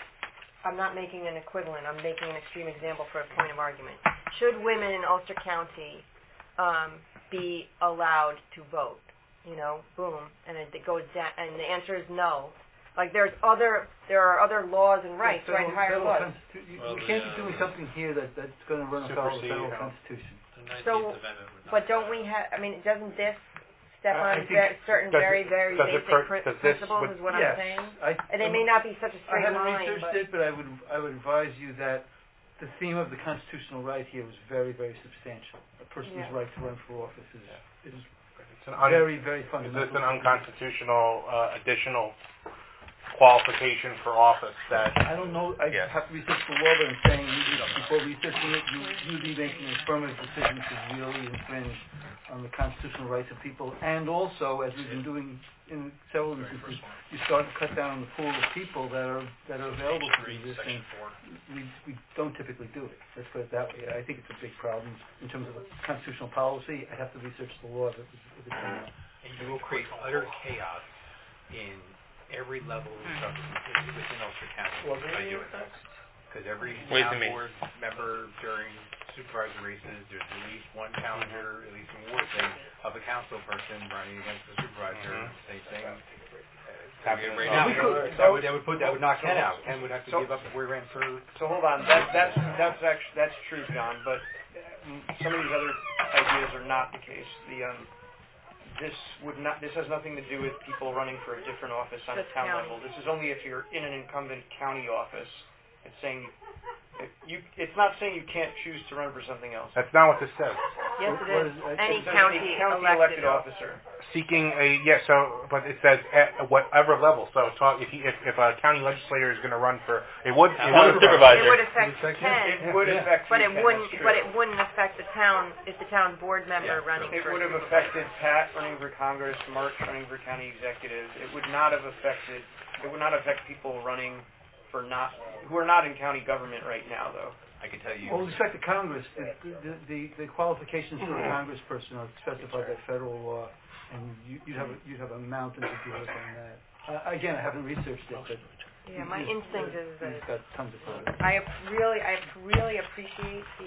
I'm not making an equivalent, I'm making an extreme example for a point of argument. Should women in Ulster County um, be allowed to vote? You know, boom, and it, it goes down, and the answer is no. Like there's other, there are other laws and rights, Federal- right? Higher federal laws. constitu- You, Well, you the, can't uh, be doing something here that, that's going to run afoul of the Supersede, federal yeah. constitution. The nineteenth So, Amendment would not but don't allow we that. have? I mean, doesn't this step I- I on think- ver- certain does very, it- very does it basic per- pri- does this principles? would- Is what yes, I'm saying. I, And they may not be such a I straight haven't line, researched but it, but I would I would advise you that the theme of the constitutional right here was very, very substantial. A person's Yeah. right to run for office is, is It's an un- very, very Is fundamental. this an unconstitutional uh, additional qualification for office that? I don't know. I Yes. have to research the law, but I'm saying you, before researching it, you you'd be making an affirmative decision to really infringe on the constitutional rights of people, and also, as we've been doing in several instances, you start to cut down on the pool of people that are that are available to do this, and we we don't typically do it. Let's put it that way. I think it's a big problem in terms of constitutional policy. I have to research the law if it, if it's in And you will create utter chaos in every level of government within Ulster County by doing that. Because every Ways town and means. board member during supervisor races, there's at least one challenger, at least in ward thing, of a council person running against the supervisor. Mhm. Same thing. uh, Happening right Uh, now. we could- That would, that would put, that would knock Ken out. Ken would have to So- give up where he ran for. So hold on, that, that's, that's actually, that's true, John, but um, some of these other ideas are not the case. The, um, this would not, this has nothing to do with people running for a different office on a Just town county. level. This is only if you're in an incumbent county office. It's saying, if you, it's not saying you can't choose to run for something else. That's not what this says. yes, What it is- is. it Any It says county, a county elected elected officer. Seeking a yeah, so but it says at whatever level. So talk, if he, if if a county legislator is going to run for, it would it Town would supervisor. It would affect It would affect Ken, It would Yeah. affect but you, it Ken, wouldn't. that's true. But it wouldn't affect the town if the town board member Yeah, running It for. would have affected Pat running for Congress, Mark running for county executive. It would not have affected, it would not affect people running for not, who are not in county government right now, though. I can tell you. Well, with respect to Congress, the, the, the, the qualifications for a congressperson are specified by federal law, and you, you'd have a, you'd have a mountain to deal with on that. Uh, again, I haven't researched it, but Yeah, my he's- instinct is that he's got tons of credit. I ap- really, I really appreciate the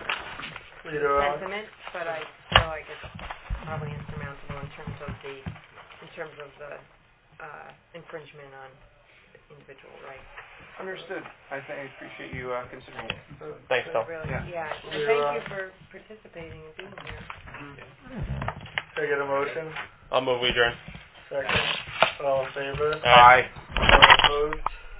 Leader on. sentiment, but I feel like it's probably insurmountable in terms of the, in terms of the uh, infringement on individual rights. Understood. I, th- I appreciate you uh, considering it. Thanks, So Phil. really, Yeah. yeah. And Leader thank on. you for participating and being here. Can I get a motion? I'll move we adjourn. Second. All in favor? Aye. All opposed?